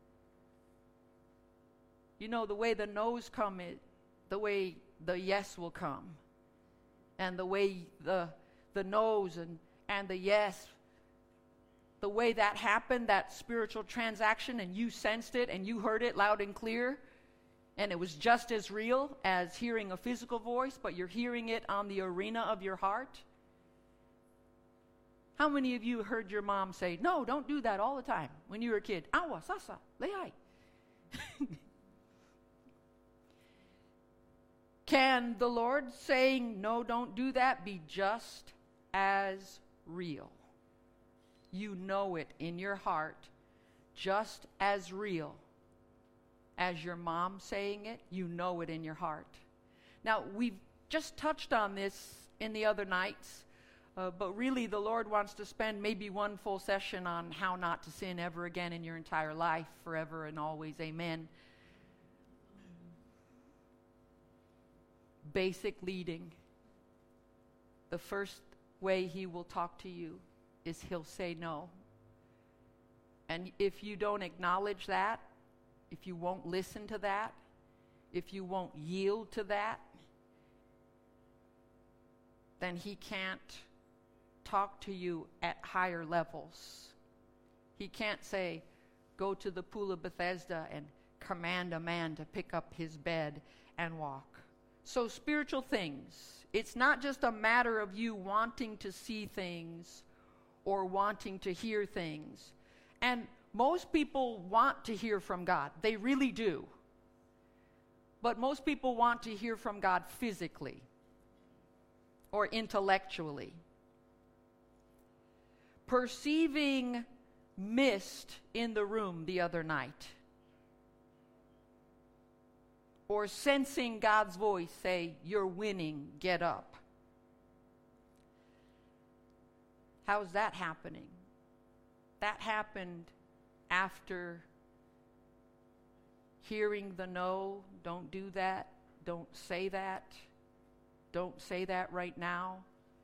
you know, the way the no's come, the way the yes will come. And the way the no's and the yes the way that happened, that spiritual transaction, and you sensed it and you heard it loud and clear, and it was just as real as hearing a physical voice, but you're hearing it on the arena of your heart? How many of you heard your mom say, "No, don't do that," all the time when you were a kid? Awa, sasa, lehai. Can the Lord saying, "No, don't do that," be just as real? You know it in your heart, just as real as your mom saying it. You know it in your heart. Now, we've just touched on this in the other nights, but really the Lord wants to spend maybe one full session on how not to sin ever again in your entire life, forever and always. Amen. Basic leading. The first way he will talk to you is he'll say no. And if you don't acknowledge that, if you won't listen to that, if you won't yield to that, then he can't talk to you at higher levels. He can't say, "Go to the pool of Bethesda and command a man to pick up his bed and walk." So spiritual things, it's not just a matter of you wanting to see things or wanting to hear things. And most people want to hear from God. They really do. But most people want to hear from God physically or intellectually. Perceiving mist in the room the other night, or sensing God's voice say, "You're winning, get up." How's that happening? That happened after hearing the no, "Don't do that, don't say that right now,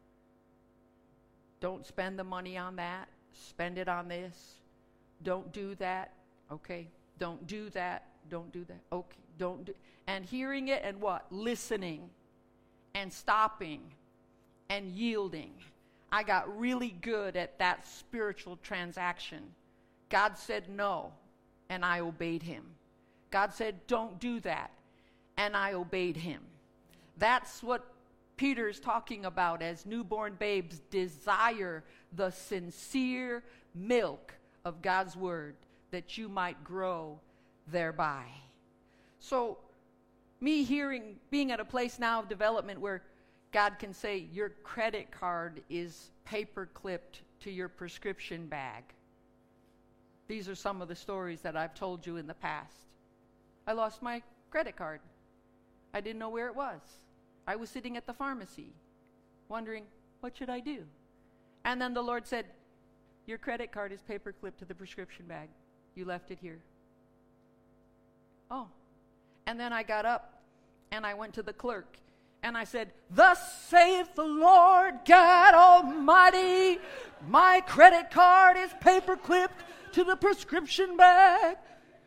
don't spend the money on that, spend it on this, don't do that, okay, don't do that, okay, don't do," and hearing it and what? Listening and stopping and yielding. I got really good at that spiritual transaction. God said no, and I obeyed him. God said, "Don't do that," and I obeyed him. That's what Peter's talking about as newborn babes desire the sincere milk of God's word, that you might grow thereby. So, being at a place now of development where God can say, "Your credit card is paper clipped to your prescription bag." These are some of the stories that I've told you in the past. I lost my credit card. I didn't know where it was. I was sitting at the pharmacy wondering, what should I do? And then the Lord said, "Your credit card is paper clipped to the prescription bag. You left it here." Oh. And then I got up and I went to the clerk and I said, "Thus saith the Lord God Almighty, my credit card is paper clipped to the prescription bag."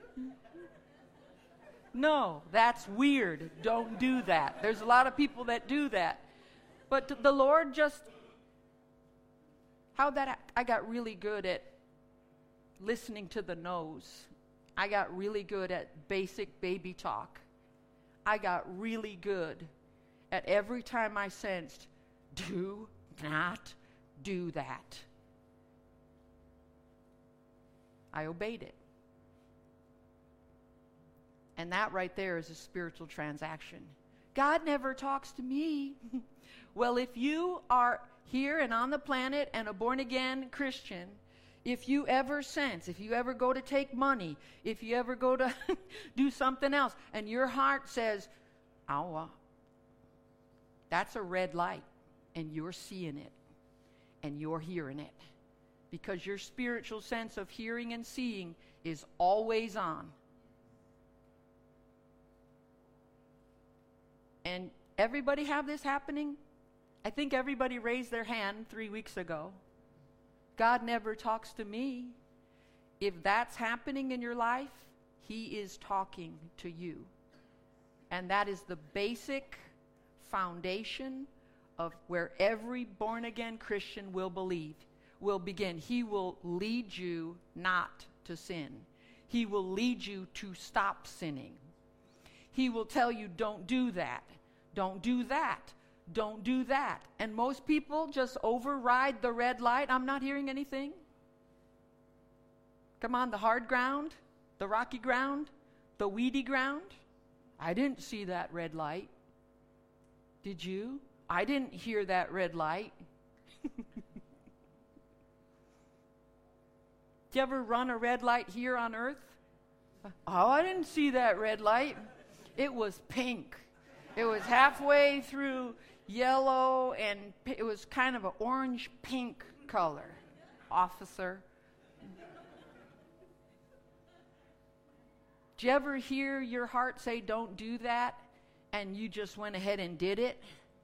No, that's weird. Don't do that. There's a lot of people that do that. But the Lord just, I got really good at listening to the no's. I got really good at basic baby talk. I got really good at every time I sensed, "Do not do that," I obeyed it. And that right there is a spiritual transaction. God never talks to me. Well, if you are here and on the planet and a born-again Christian, if you ever sense, if you ever go to take money, if you ever go to do something else, and your heart says, "Oh, that's a red light," and you're seeing it, and you're hearing it, because your spiritual sense of hearing and seeing is always on. And everybody have this happening? I think everybody raised their hand 3 weeks ago. God never talks to me. If that's happening in your life, he is talking to you. And that is the basic foundation of where every born-again Christian will believe. will begin. He will lead you not to sin. He will lead you to stop sinning. He will tell you, don't do that. Don't do that. Don't do that. And most people just override the red light. I'm not hearing anything. Come on, the hard ground, the rocky ground, the weedy ground. I didn't see that red light. Did you? I didn't hear that red light. Did you ever run a red light here on earth? Oh, I didn't see that red light. It was pink. It was halfway through yellow, and it was kind of an orange-pink color. Officer. Did you ever hear your heart say, don't do that, and you just went ahead and did it?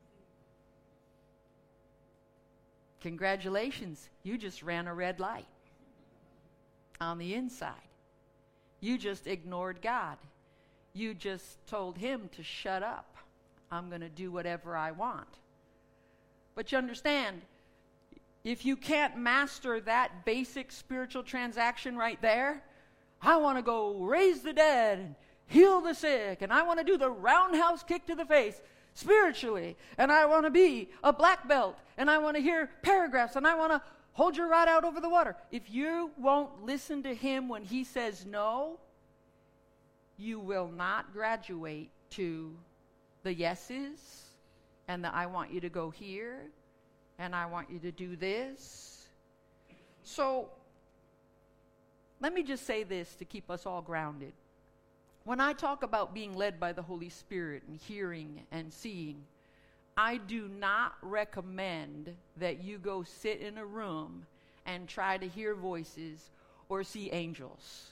Congratulations, you just ran a red light on the inside. You just ignored God. You just told him to shut up. I'm going to do whatever I want. But you understand, if you can't master that basic spiritual transaction right there, I want to go raise the dead and heal the sick, and I want to do the roundhouse kick to the face spiritually, and I want to be a black belt, and I want to hear paragraphs, and I want to hold your rod out over the water. If you won't listen to him when he says no, you will not graduate to the yeses and the I want you to go here and I want you to do this. So let me just say this to keep us all grounded. When I talk about being led by the Holy Spirit and hearing and seeing, I do not recommend that you go sit in a room and try to hear voices or see angels.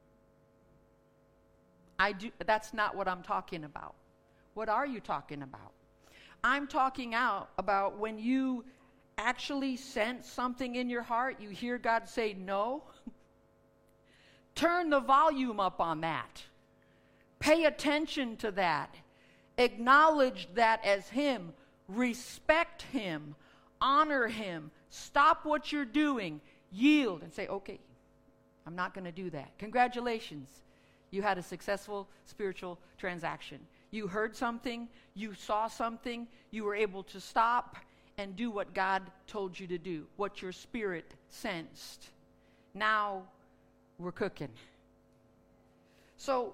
That's not what I'm talking about. What are you talking about? I'm talking about when you actually sense something in your heart, you hear God say no. Turn the volume up on that. Pay attention to that. Acknowledge that as him. Respect him. Honor him. Stop what you're doing. Yield and say, okay, I'm not going to do that. Congratulations. You had a successful spiritual transaction. You heard something. You saw something. You were able to stop and do what God told you to do, what your spirit sensed. Now we're cooking. So,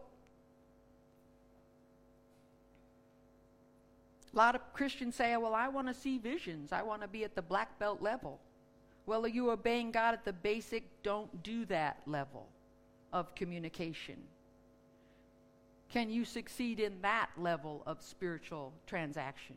a lot of Christians say, well, I want to see visions. I want to be at the black belt level. Well, are you obeying God at the basic don't do that level of communication? Can you succeed in that level of spiritual transaction?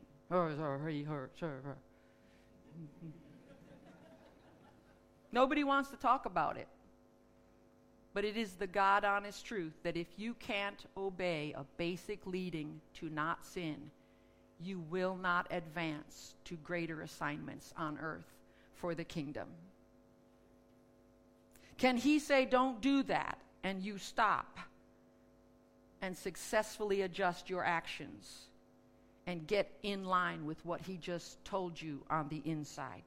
Nobody wants to talk about it. But it is the God-honest truth that if you can't obey a basic leading to not sin, you will not advance to greater assignments on earth for the kingdom. Can he say, don't do that, and you stop and successfully adjust your actions and get in line with what he just told you on the inside?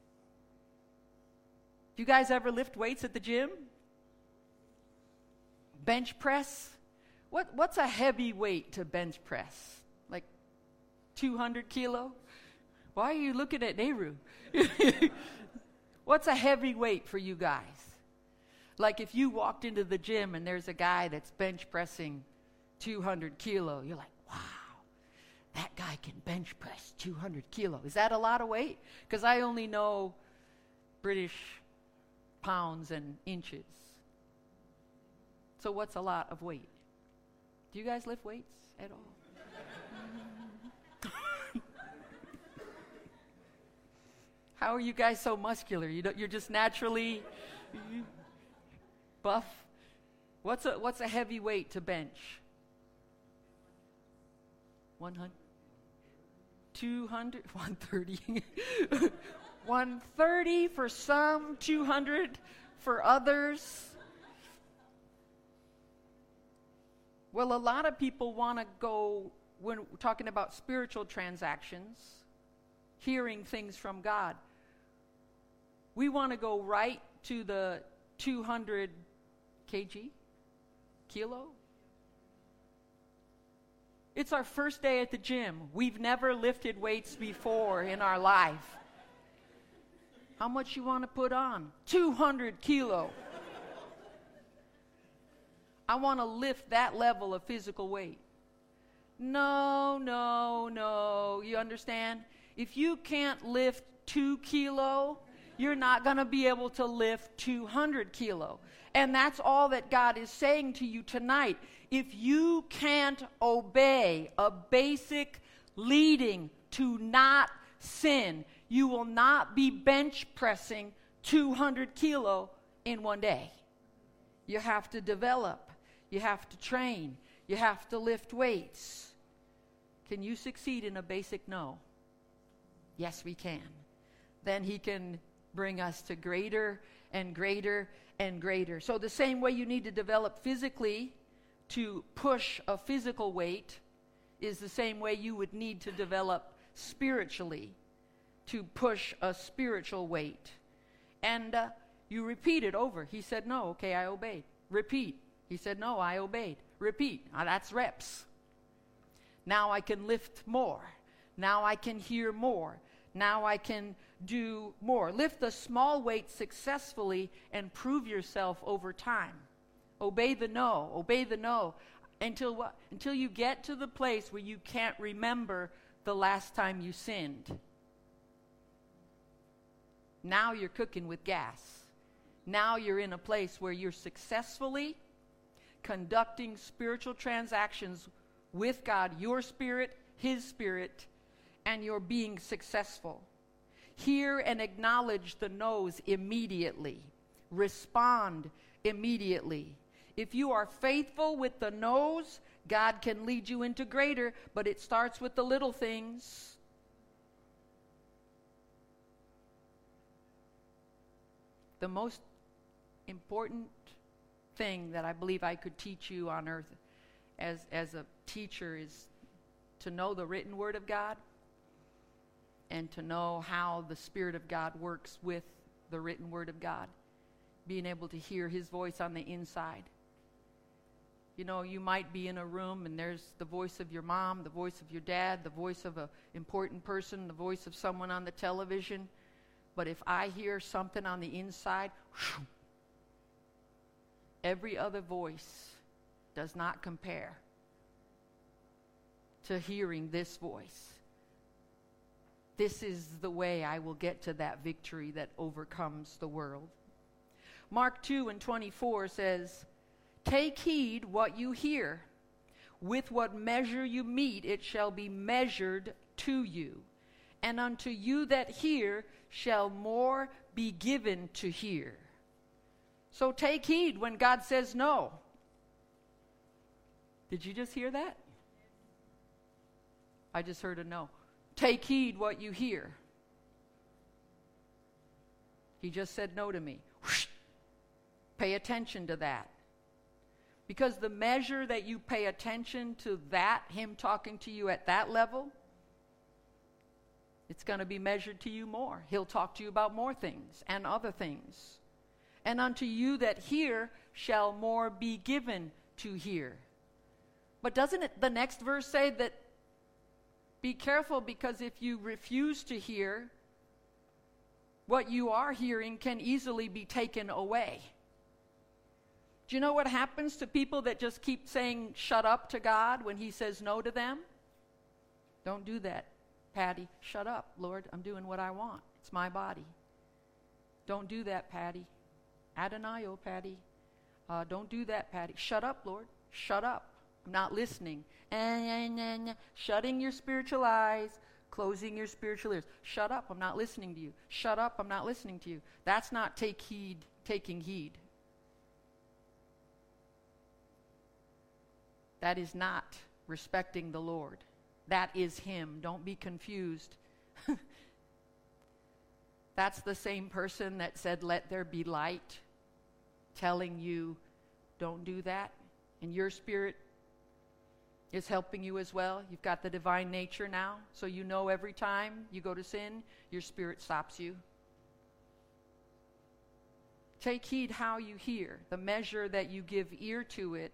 Do you guys ever lift weights at the gym? Bench press? What's a heavy weight to bench press? Like 200 kilo? Why are you looking at Nehru? What's a heavy weight for you guys? Like if you walked into the gym and there's a guy that's bench pressing 200 kilo, you're like, wow, that guy can bench press 200 kilo. Is that a lot of weight? Because I only know British pounds and inches. So what's a lot of weight? Do you guys lift weights at all? How are you guys so muscular? You're just naturally buff. What's a heavy weight to bench? 100, 200, 130. 130 for some, 200 for others. Well, a lot of people want to go, when we're talking about spiritual transactions, hearing things from God, We want to go right to the 200 kilo. It's our first day at the gym. We've never lifted weights before in our life. How much you want to put on? 200 kilo. I want to lift that level of physical weight. No. You understand? If you can't lift 2 kilo, you're not going to be able to lift 200 kilo. And that's all that God is saying to you tonight. If you can't obey a basic leading to not sin, you will not be bench pressing 200 kilo in one day. You have to develop. You have to train. You have to lift weights. Can you succeed in a basic no? Yes, we can. Then he can bring us to greater and greater and greater. So the same way you need to develop physically to push a physical weight is the same way you would need to develop spiritually to push a spiritual weight. And you repeat it over. He said no. Okay, I obeyed. Repeat. He said no, I obeyed. Repeat. Now that's reps. Now I can lift more. Now I can hear more. Now I can do more. Lift the small weight successfully and prove yourself over time. Obey the no. Obey the no. Until what? Until you get to the place where you can't remember the last time you sinned. Now you're cooking with gas. Now you're in a place where you're successfully conducting spiritual transactions with God, your spirit, his spirit, and you're being successful. Hear and acknowledge the no's immediately. Respond immediately. If you are faithful with the no's, God can lead you into greater, but it starts with the little things. The most important thing that I believe I could teach you on earth as a teacher is to know the written word of God and to know how the Spirit of God works with the written word of God. Being able to hear his voice on the inside. You know, you might be in a room and there's the voice of your mom, the voice of your dad, the voice of an important person, the voice of someone on the television. But if I hear something on the inside, whew, every other voice does not compare to hearing this voice. This is the way I will get to that victory that overcomes the world. Mark 2:24 says, "Take heed what you hear. With what measure you meet, it shall be measured to you. And unto you that hear shall more be given to hear." So take heed when God says no. Did you just hear that? I just heard a no. Take heed what you hear. He just said no to me. Whoosh. Pay attention to that. Because the measure that you pay attention to that, him talking to you at that level, it's going to be measured to you more. He'll talk to you about more things and other things. And unto you that hear shall more be given to hear. But doesn't it, the next verse say that be careful, because if you refuse to hear, what you are hearing can easily be taken away. Do you know what happens to people that just keep saying shut up to God when he says no to them? Don't do that, Patty. Shut up, Lord. I'm doing what I want. It's my body. Don't do that, Patty. Adonai, oh, Patty. Don't do that, Patty. Shut up, Lord. Shut up. I'm not listening. Shutting your spiritual eyes, closing your spiritual ears. Shut up. I'm not listening to you. Shut up. I'm not listening to you. That's not taking heed. That is not respecting the Lord. That is him. Don't be confused. That's the same person that said, "Let there be light," telling you, don't do that. And your spirit is helping you as well. You've got the divine nature now, so you know every time you go to sin, your spirit stops you. Take heed how you hear. The measure that you give ear to it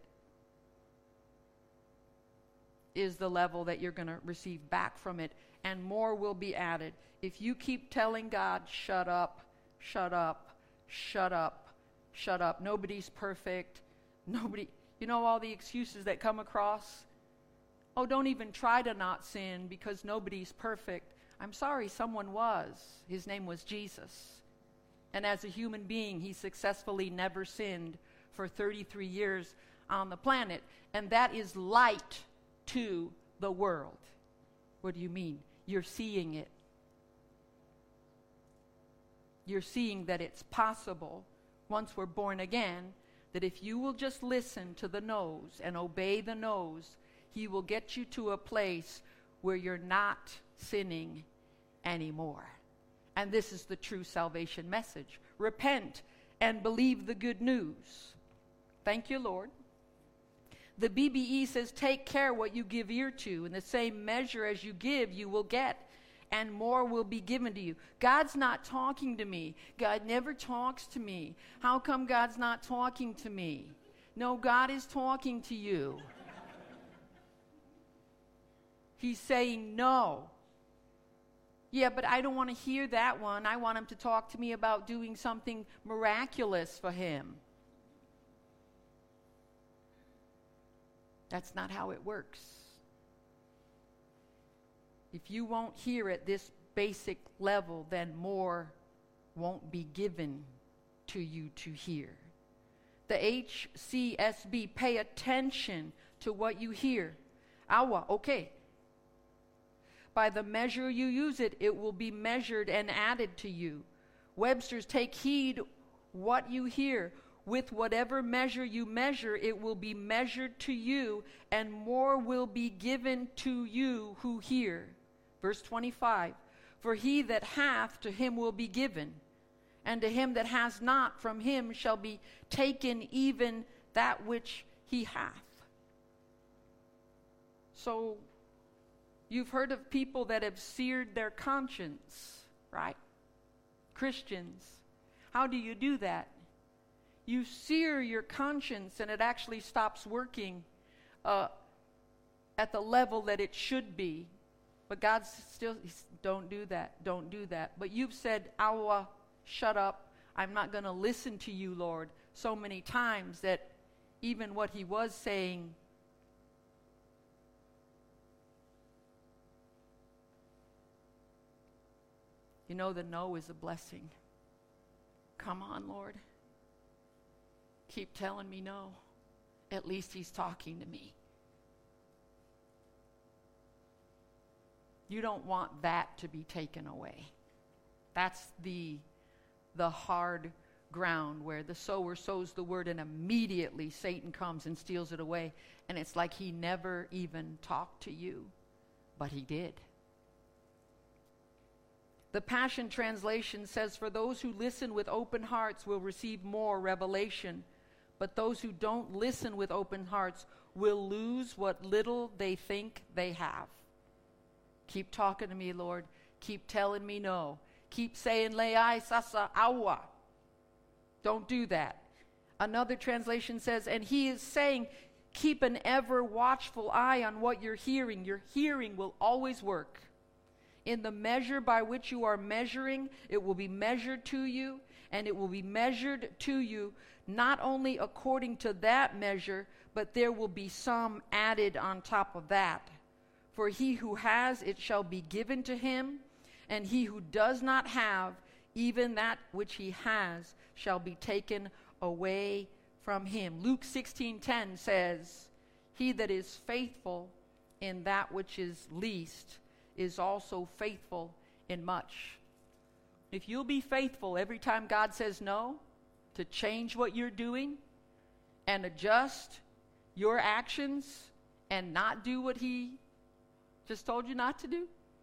is the level that you're going to receive back from it, and more will be added. If you keep telling God, shut up, shut up, shut up, shut up, nobody's perfect, nobody, you know all the excuses that come across? Oh, don't even try to not sin because nobody's perfect. I'm sorry, someone was. His name was Jesus. And as a human being, he successfully never sinned for 33 years on the planet. And that is light to the world. What do you mean? You're seeing it. You're seeing that it's possible, once we're born again, that if you will just listen to the nose and obey the nose, he will get you to a place where you're not sinning anymore. And this is the true salvation message. Repent and believe the good news. Thank you, Lord. The BBE says, take care what you give ear to. In the same measure as you give, you will get, and more will be given to you. God's not talking to me. God never talks to me. How come God's not talking to me? No, God is talking to you. He's saying no. Yeah, but I don't want to hear that one. I want him to talk to me about doing something miraculous for him. That's not how it works. If you won't hear at this basic level, then more won't be given to you to hear. The HCSB, pay attention to what you hear. Awa, okay. By the measure you use it, it will be measured and added to you. Webster's, take heed what you hear. With whatever measure you measure, it will be measured to you, and more will be given to you who hear. Verse 25, for he that hath, to him will be given, and to him that has not, from him shall be taken even that which he hath. So, you've heard of people that have seared their conscience, right? Christians. How do you do that? You sear your conscience and it actually stops working at the level that it should be. But God's still, don't do that, don't do that. But you've said, Awa, shut up, I'm not going to listen to you, Lord, so many times that even what he was saying, you know, the no is a blessing. Come on, Lord. Keep telling me no. At least he's talking to me. You don't want that to be taken away. That's the hard ground where the sower sows the word and immediately Satan comes and steals it away. And it's like he never even talked to you, but he did. The Passion Translation says, for those who listen with open hearts will receive more revelation, but those who don't listen with open hearts will lose what little they think they have. Keep talking to me, Lord. Keep telling me no. Keep saying, le'ai sasa awa. Don't do that. Another translation says, and he is saying, keep an ever watchful eye on what you're hearing. Your hearing will always work. In the measure by which you are measuring, it will be measured to you, and it will be measured to you not only according to that measure, but there will be some added on top of that. For he who has, it shall be given to him, and he who does not have, even that which he has, shall be taken away from him. Luke 16:10 says, he that is faithful in that which is least is also faithful in much. If you'll be faithful every time God says no, to change what you're doing and adjust your actions and not do what he just told you not to do,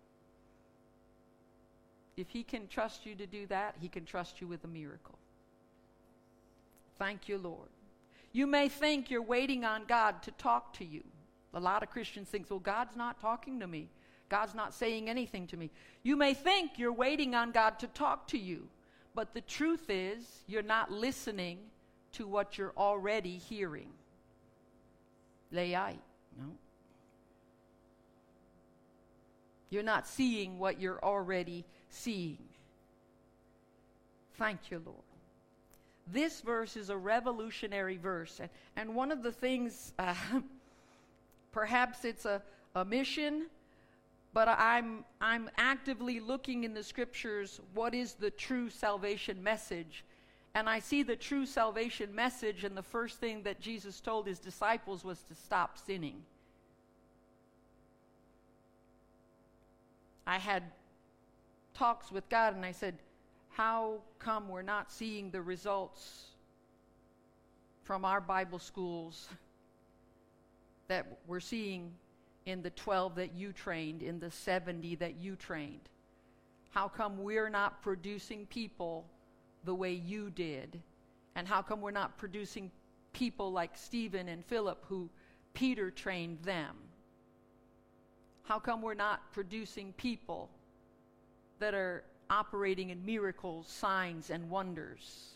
if he can trust you to do that, he can trust you with a miracle. Thank you, Lord. You may think you're waiting on God to talk to you. A lot of Christians think, well, God's not talking to me. God's not saying anything to me. You may think you're waiting on God to talk to you, But the truth is, you're not listening to what you're already hearing. Leai, no. You're not seeing what you're already seeing. Thank you, Lord. This verse is a revolutionary verse. And one of the things, perhaps it's a mission, but I'm actively looking in the scriptures, what is the true salvation message? And I see the true salvation message, and the first thing that Jesus told his disciples was to stop sinning. I had talks with God, and I said, how come we're not seeing the results from our Bible schools that we're seeing in the 12 that you trained, in the 70 that you trained? How come we're not producing people the way you did? And how come we're not producing people like Stephen and Philip, who Peter trained them? How come we're not producing people that are operating in miracles, signs, and wonders?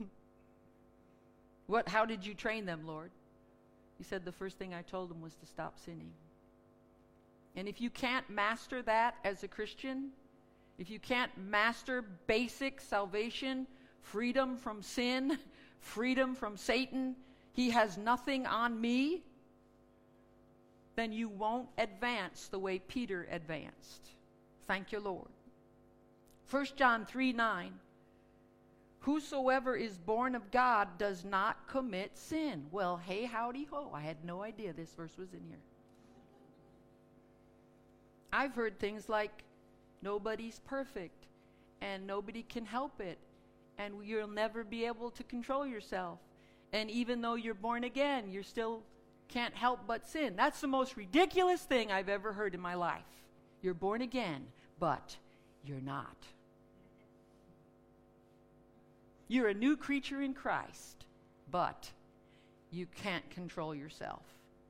How did you train them, Lord? He said the first thing I told them was to stop sinning. And if you can't master that as a Christian, if you can't master basic salvation, freedom from sin, freedom from Satan, he has nothing on me, then you won't advance the way Peter advanced. Thank you, Lord. 1 John 3:9, whosoever is born of God does not commit sin. Well, hey, howdy ho. I had no idea this verse was in here. I've heard things like, nobody's perfect, and nobody can help it, and you'll never be able to control yourself. And even though you're born again, you still can't help but sin. That's the most ridiculous thing I've ever heard in my life. You're born again, but you're not. You're a new creature in Christ, but you can't control yourself.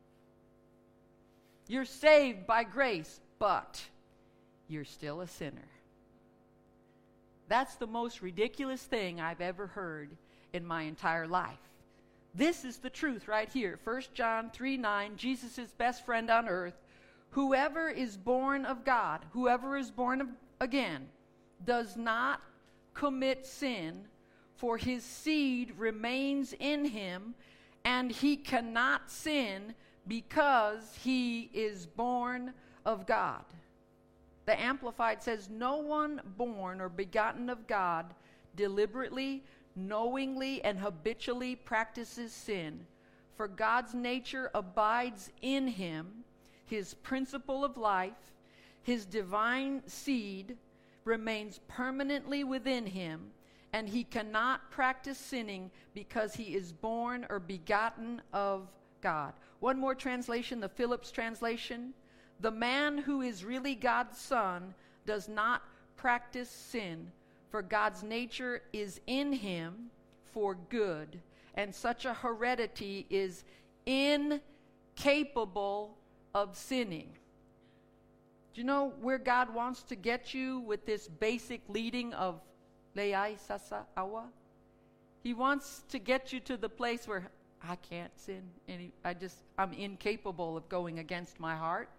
You're saved by grace, but you're still a sinner. That's the most ridiculous thing I've ever heard in my entire life. This is the truth right here. 1 John 3:9, Jesus' best friend on earth. Whoever is born of God, whoever is born again, does not commit sin, for his seed remains in him, and he cannot sin because he is born of God. The Amplified says, no one born or begotten of God deliberately, knowingly, and habitually practices sin, for God's nature abides in him, his principle of life, his divine seed remains permanently within him, and he cannot practice sinning because he is born or begotten of God. One more translation, the Phillips translation. The man who is really God's son does not practice sin, for God's nature is in him for good, and such a heredity is incapable of sinning. Do you know where God wants to get you with this basic leading of Leai Sasa Awa? He wants to get you to the place where I can't sin. I'm incapable of going against my heart.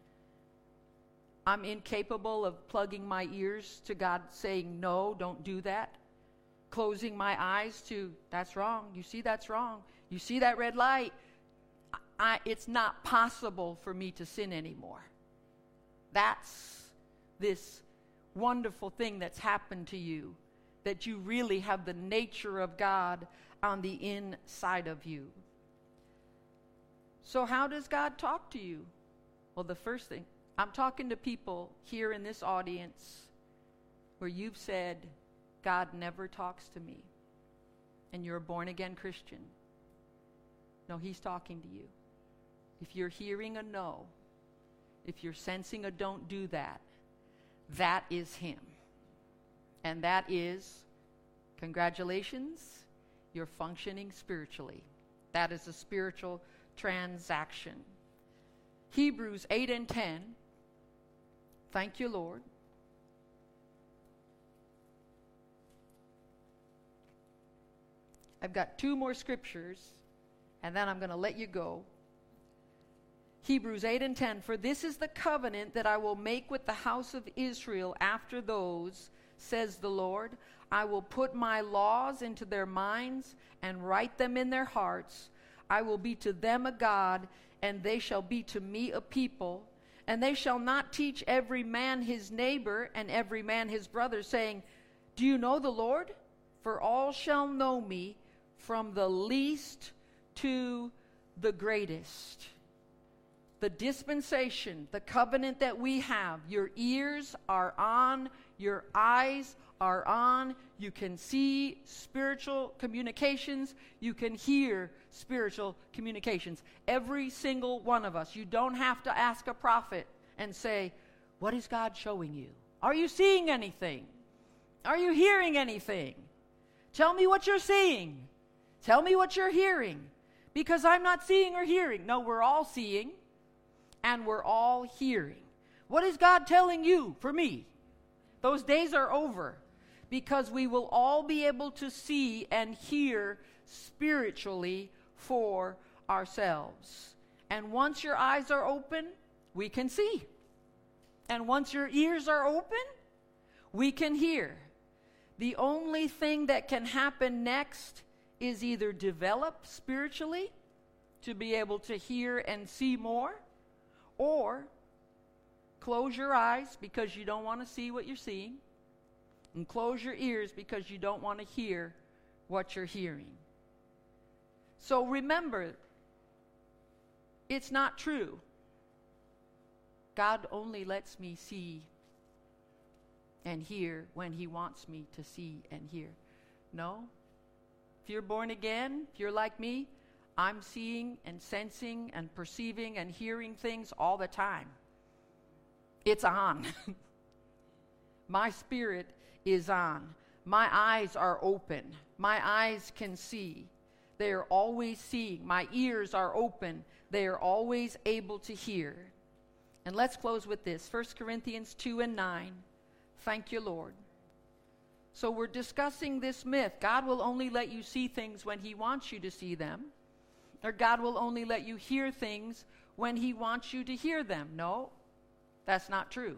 I'm incapable of plugging my ears to God saying, no, don't do that. Closing my eyes to, that's wrong. You see that's wrong. You see that red light. It's not possible for me to sin anymore. That's this wonderful thing that's happened to you, that you really have the nature of God on the inside of you. So how does God talk to you? Well, the first thing, I'm talking to people here in this audience where you've said, God never talks to me, and you're a born-again Christian. No, he's talking to you. If you're hearing a no, if you're sensing a don't do that, that is him. And that is, congratulations, you're functioning spiritually. That is a spiritual transaction. Hebrews 8 and 10. Thank you, Lord. I've got 2 more scriptures, and then I'm going to let you go. Hebrews 8 and 10, for this is the covenant that I will make with the house of Israel after those, says the Lord. I will put my laws into their minds and write them in their hearts. I will be to them a God, and they shall be to me a people. And they shall not teach every man his neighbor and every man his brother, saying, do you know the Lord? For all shall know me, from the least to the greatest. The dispensation, the covenant that we have, your ears are on, your eyes are on, you can see spiritual communications, you can hear spiritual communications. Every single one of us. You don't have to ask a prophet and say, what is God showing you? Are you seeing anything? Are you hearing anything? Tell me what you're seeing. Tell me what you're hearing. Because I'm not seeing or hearing. No, we're all seeing and we're all hearing. What is God telling you for me? Those days are over, because we will all be able to see and hear spiritually for ourselves. And once your eyes are open, we can see. And once your ears are open, we can hear. The only thing that can happen next is either develop spiritually to be able to hear and see more, or close your eyes because you don't want to see what you're seeing, and close your ears because you don't want to hear what you're hearing. So remember, it's not true. God only lets me see and hear when he wants me to see and hear. No. If you're born again, if you're like me, I'm seeing and sensing and perceiving and hearing things all the time. It's on. My spirit is on. My eyes are open. My eyes can see. They are always seeing. My ears are open. They are always able to hear. And let's close with this. 1 Corinthians 2 and 9. Thank you, Lord. So we're discussing this myth. God will only let you see things when he wants you to see them. Or God will only let you hear things when he wants you to hear them. No, that's not true.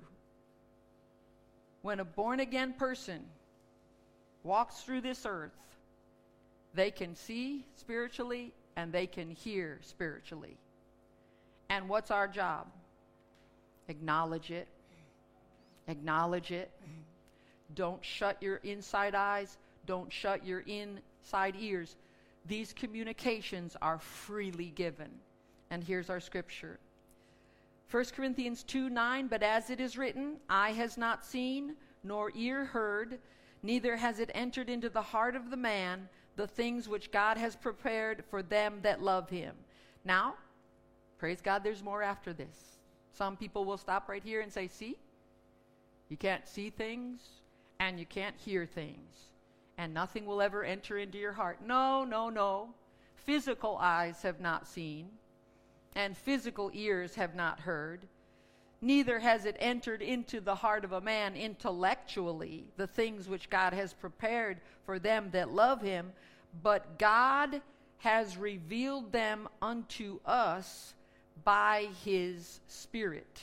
When a born-again person walks through this earth, they can see spiritually and they can hear spiritually. And what's our job? Acknowledge it. Acknowledge it. Don't shut your inside eyes. Don't shut your inside ears. These communications are freely given. And here's our scripture. 1 Corinthians 2:9, but as it is written, eye has not seen, nor ear heard, neither has it entered into the heart of the man, the things which God has prepared for them that love him. Now, praise God, there's more after this. Some people will stop right here and say, see, you can't see things and you can't hear things, and nothing will ever enter into your heart. No, no, no. Physical eyes have not seen, and physical ears have not heard. Neither has it entered into the heart of a man intellectually, the things which God has prepared for them that love him, but God has revealed them unto us by his Spirit.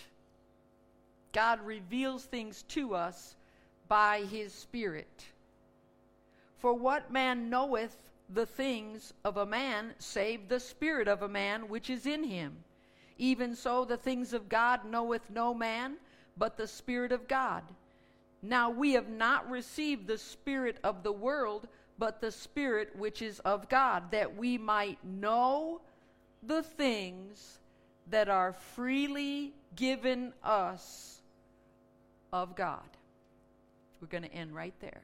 God reveals things to us by his Spirit. For what man knoweth the things of a man, save the spirit of a man which is in him? Even so the things of God knoweth no man, but the Spirit of God. Now we have not received the spirit of the world, but the Spirit which is of God, that we might know the things that are freely given us of God. We're going to end right there.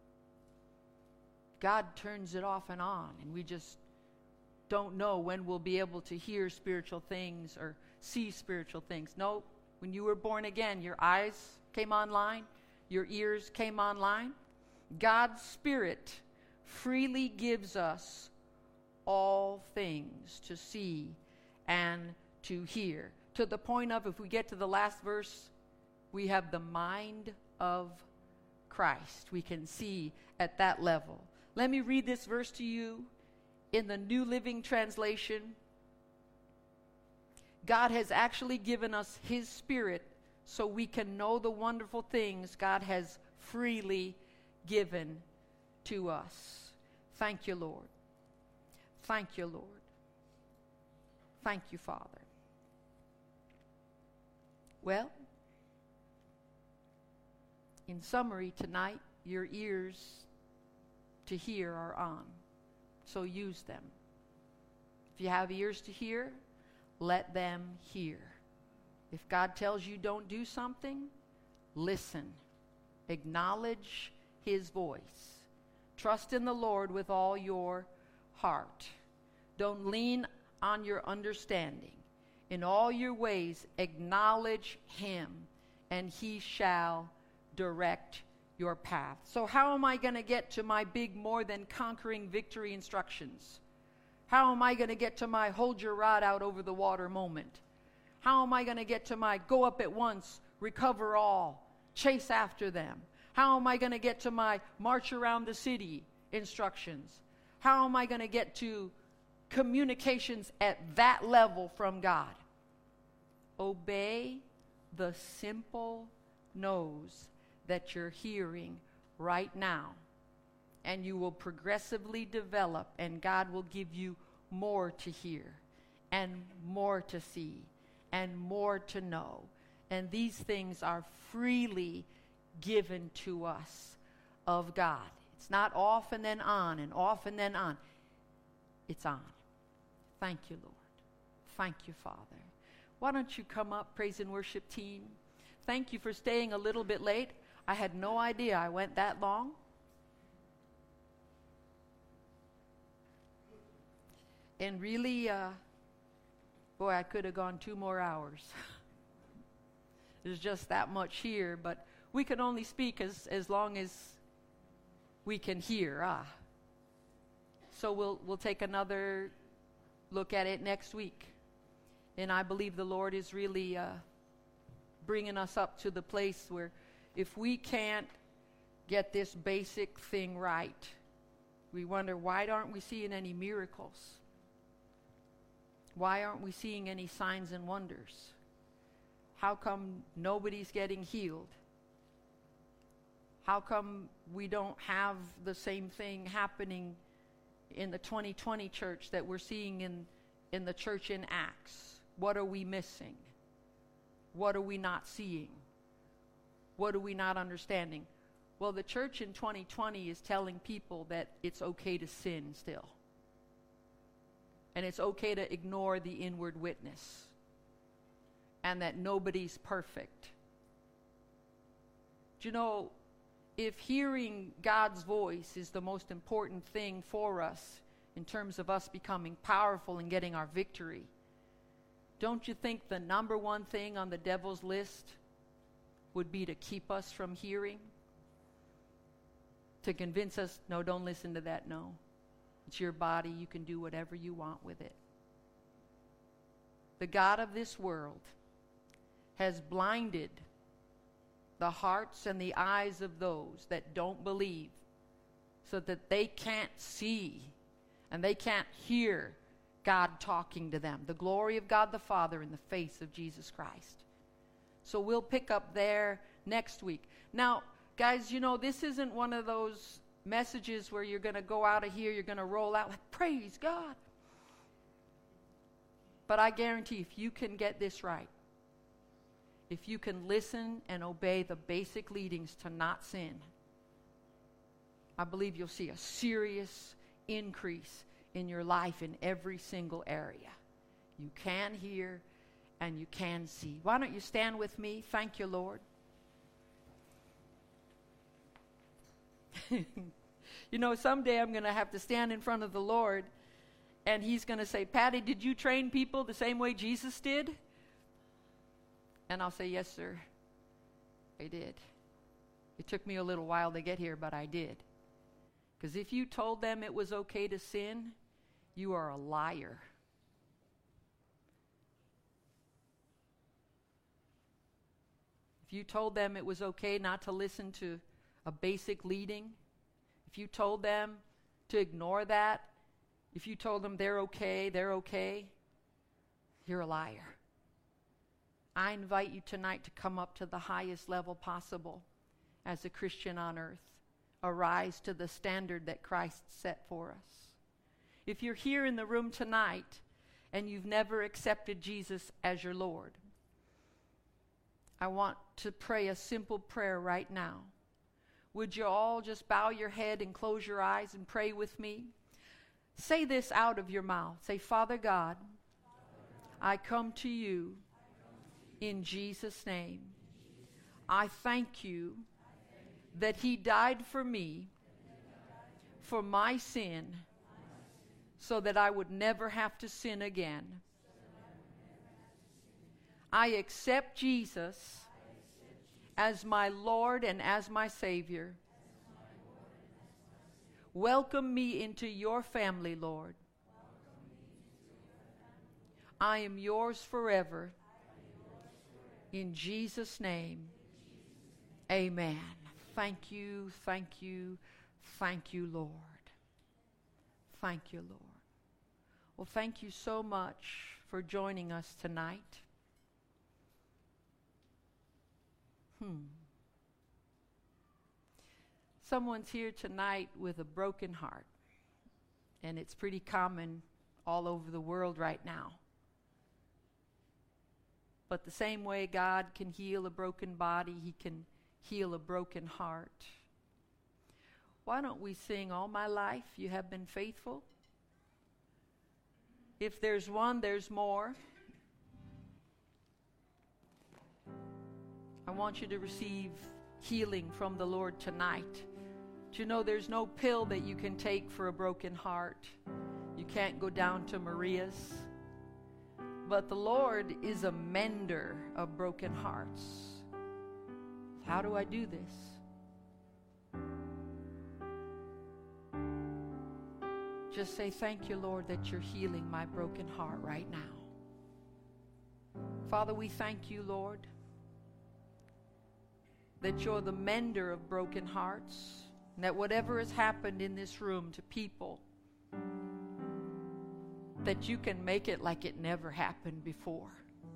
God turns it off and on, and we just don't know when we'll be able to hear spiritual things or see spiritual things. No, when you were born again, your eyes came online, your ears came online. God's Spirit freely gives us all things to see and to hear. To the point of, if we get to the last verse, we have the mind of Christ. We can see at that level. Let me read this verse to you in the New Living Translation. God has actually given us His Spirit so we can know the wonderful things God has freely given to us. Thank you, Lord. Thank you, Lord. Thank you, Father. Well, in summary, tonight, your ears to hear are on, so use them. If you have ears to hear, let them hear. If God tells you don't do something, listen. Acknowledge His voice. Trust in the Lord with all your heart. Don't lean on your understanding. In all your ways, acknowledge Him, and He shall direct your path. So how am I going to get to my big more than conquering victory instructions? How am I going to get to my hold your rod out over the water moment? How am I going to get to my go up at once, recover all, chase after them? How am I going to get to my march around the city instructions? How am I going to get to communications at that level from God? Obey the simple no's that you're hearing right now, and you will progressively develop, and God will give you more to hear and more to see and more to know. And these things are freely given to us of God. It's not off and then on and off and then on. It's on. Thank you, Lord. Thank you, Father. Why don't you come up, praise and worship team? Thank you for staying a little bit late. I had no idea I went that long. And really, boy, I could have gone 2 more hours. There's just that much here, but we can only speak as long as we can hear. So we'll take another look at it next week. And I believe the Lord is really bringing us up to the place where if we can't get this basic thing right, we wonder, why aren't we seeing any miracles? Why aren't we seeing any signs and wonders? How come nobody's getting healed? How come we don't have the same thing happening in the 2020 church that we're seeing in the church in Acts? What are we missing? What are we not seeing? What are we not understanding? Well, the church in 2020 is telling people that it's okay to sin still. And it's okay to ignore the inward witness. And that nobody's perfect. Do you know, if hearing God's voice is the most important thing for us in terms of us becoming powerful and getting our victory, don't you think the number one thing on the devil's list would be to keep us from hearing? To convince us, no, don't listen to that, no. It's your body, you can do whatever you want with it. The God of this world has blinded the hearts and the eyes of those that don't believe, so that they can't see and they can't hear God talking to them. The glory of God the Father in the face of Jesus Christ. So we'll pick up there next week. Now, guys, you know, this isn't one of those messages where you're going to go out of here, you're going to roll out like, praise God. But I guarantee if you can get this right, if you can listen and obey the basic leadings to not sin, I believe you'll see a serious increase in your life in every single area. You can hear and you can see. Why don't you stand with me? Thank you, Lord. You know, someday I'm going to have to stand in front of the Lord, and He's going to say, Patty, did you train people the same way Jesus did? And I'll say, yes, sir, I did. It took me a little while to get here, but I did. Because if you told them it was okay to sin, you are a liar. If you told them it was okay not to listen to a basic leading, if you told them to ignore that, if you told them they're okay, you're a liar. I invite you tonight to come up to the highest level possible as a Christian on earth. Arise to the standard that Christ set for us. If you're here in the room tonight and you've never accepted Jesus as your Lord, I want to pray a simple prayer right now. Would you all just bow your head and close your eyes and pray with me? Say this out of your mouth. Say, Father God, I come to you in Jesus' name. I thank you that He died for me, for my sin, so that I would never have to sin again. I accept Jesus as my Lord and as my Savior. Welcome me into your family, Lord. I am yours forever. In Jesus' name, amen. Thank you, thank you, thank you, Lord. Thank you, Lord. Well, thank you so much for joining us tonight. Someone's here tonight with a broken heart, and it's pretty common all over the world right now. But the same way God can heal a broken body, He can heal a broken heart. Why don't we sing, All My Life You Have Been Faithful? If there's one, there's more. I want you to receive healing from the Lord tonight. Do you know there's no pill that you can take for a broken heart? You can't go down to Maria's. But the Lord is a mender of broken hearts. How do I do this? Just say, thank you, Lord, that you're healing my broken heart right now. Father, we thank you, Lord, that you're the mender of broken hearts, and that whatever has happened in this room to people, that you can make it like it never happened before.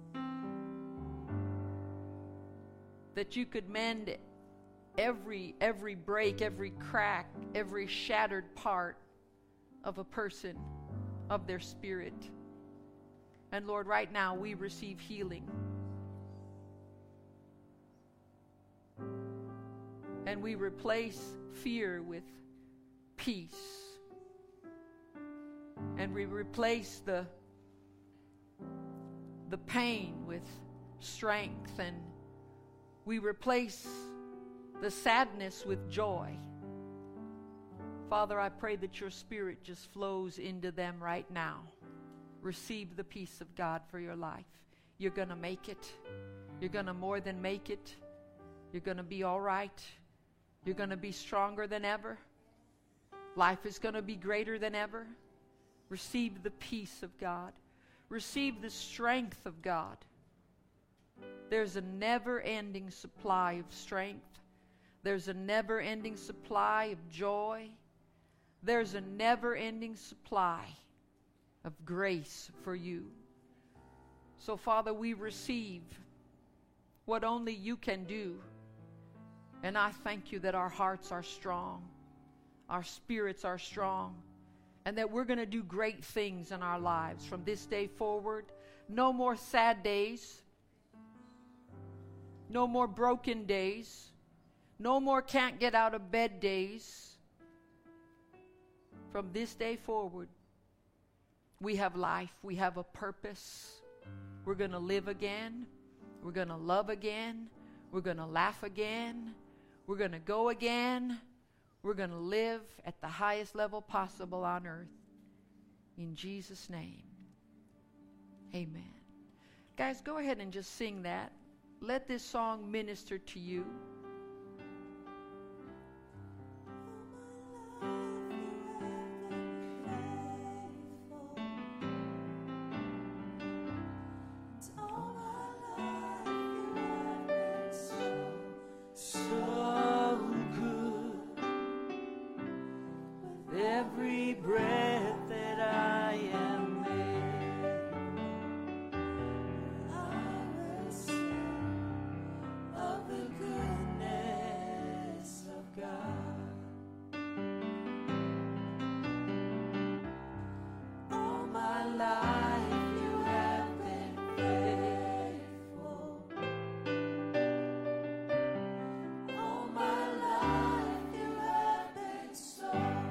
That you could mend every break, every crack, every shattered part of a person, of their spirit. And Lord, right now we receive healing. And we replace fear with peace. And we replace the pain with strength. And we replace the sadness with joy. Father, I pray that your Spirit just flows into them right now. Receive the peace of God for your life. You're going to make it. You're going to more than make it. You're going to be all right. You're going to be stronger than ever. Life is going to be greater than ever. Receive the peace of God. Receive the strength of God. There's a never-ending supply of strength. There's a never-ending supply of joy. There's a never-ending supply of grace for you. So, Father, we receive what only you can do. And I thank you that our hearts are strong, our spirits are strong, and that we're going to do great things in our lives from this day forward. No more sad days. No more broken days. No more can't get out of bed days. From this day forward, we have life. We have a purpose. We're going to live again. We're going to love again. We're going to laugh again. We're going to go again. We're going to live at the highest level possible on earth. In Jesus' name, amen. Guys, go ahead and just sing that. Let this song minister to you. every breath that I am made, I will sing of the goodness of God. All my life you have been faithful. All my life you have been so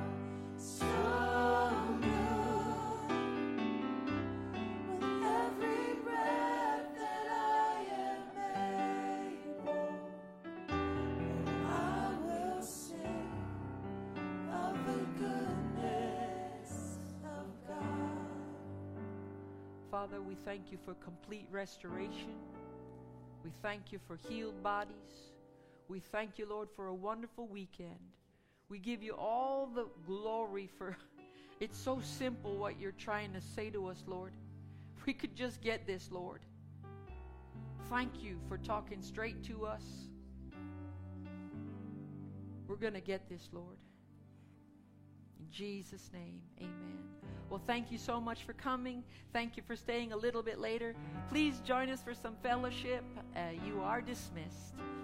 good. With every breath that I am able, I will sing of the goodness of God. Father, we thank you for complete restoration. We thank you for healed bodies. We thank you, Lord, for a wonderful weekend. We give you all the glory for it's so simple what you're trying to say to us, Lord. If we could just get this, Lord. Thank you for talking straight to us. We're going to get this, Lord. In Jesus' name, amen. Well, thank you so much for coming. Thank you for staying a little bit later. Please join us for some fellowship. You are dismissed.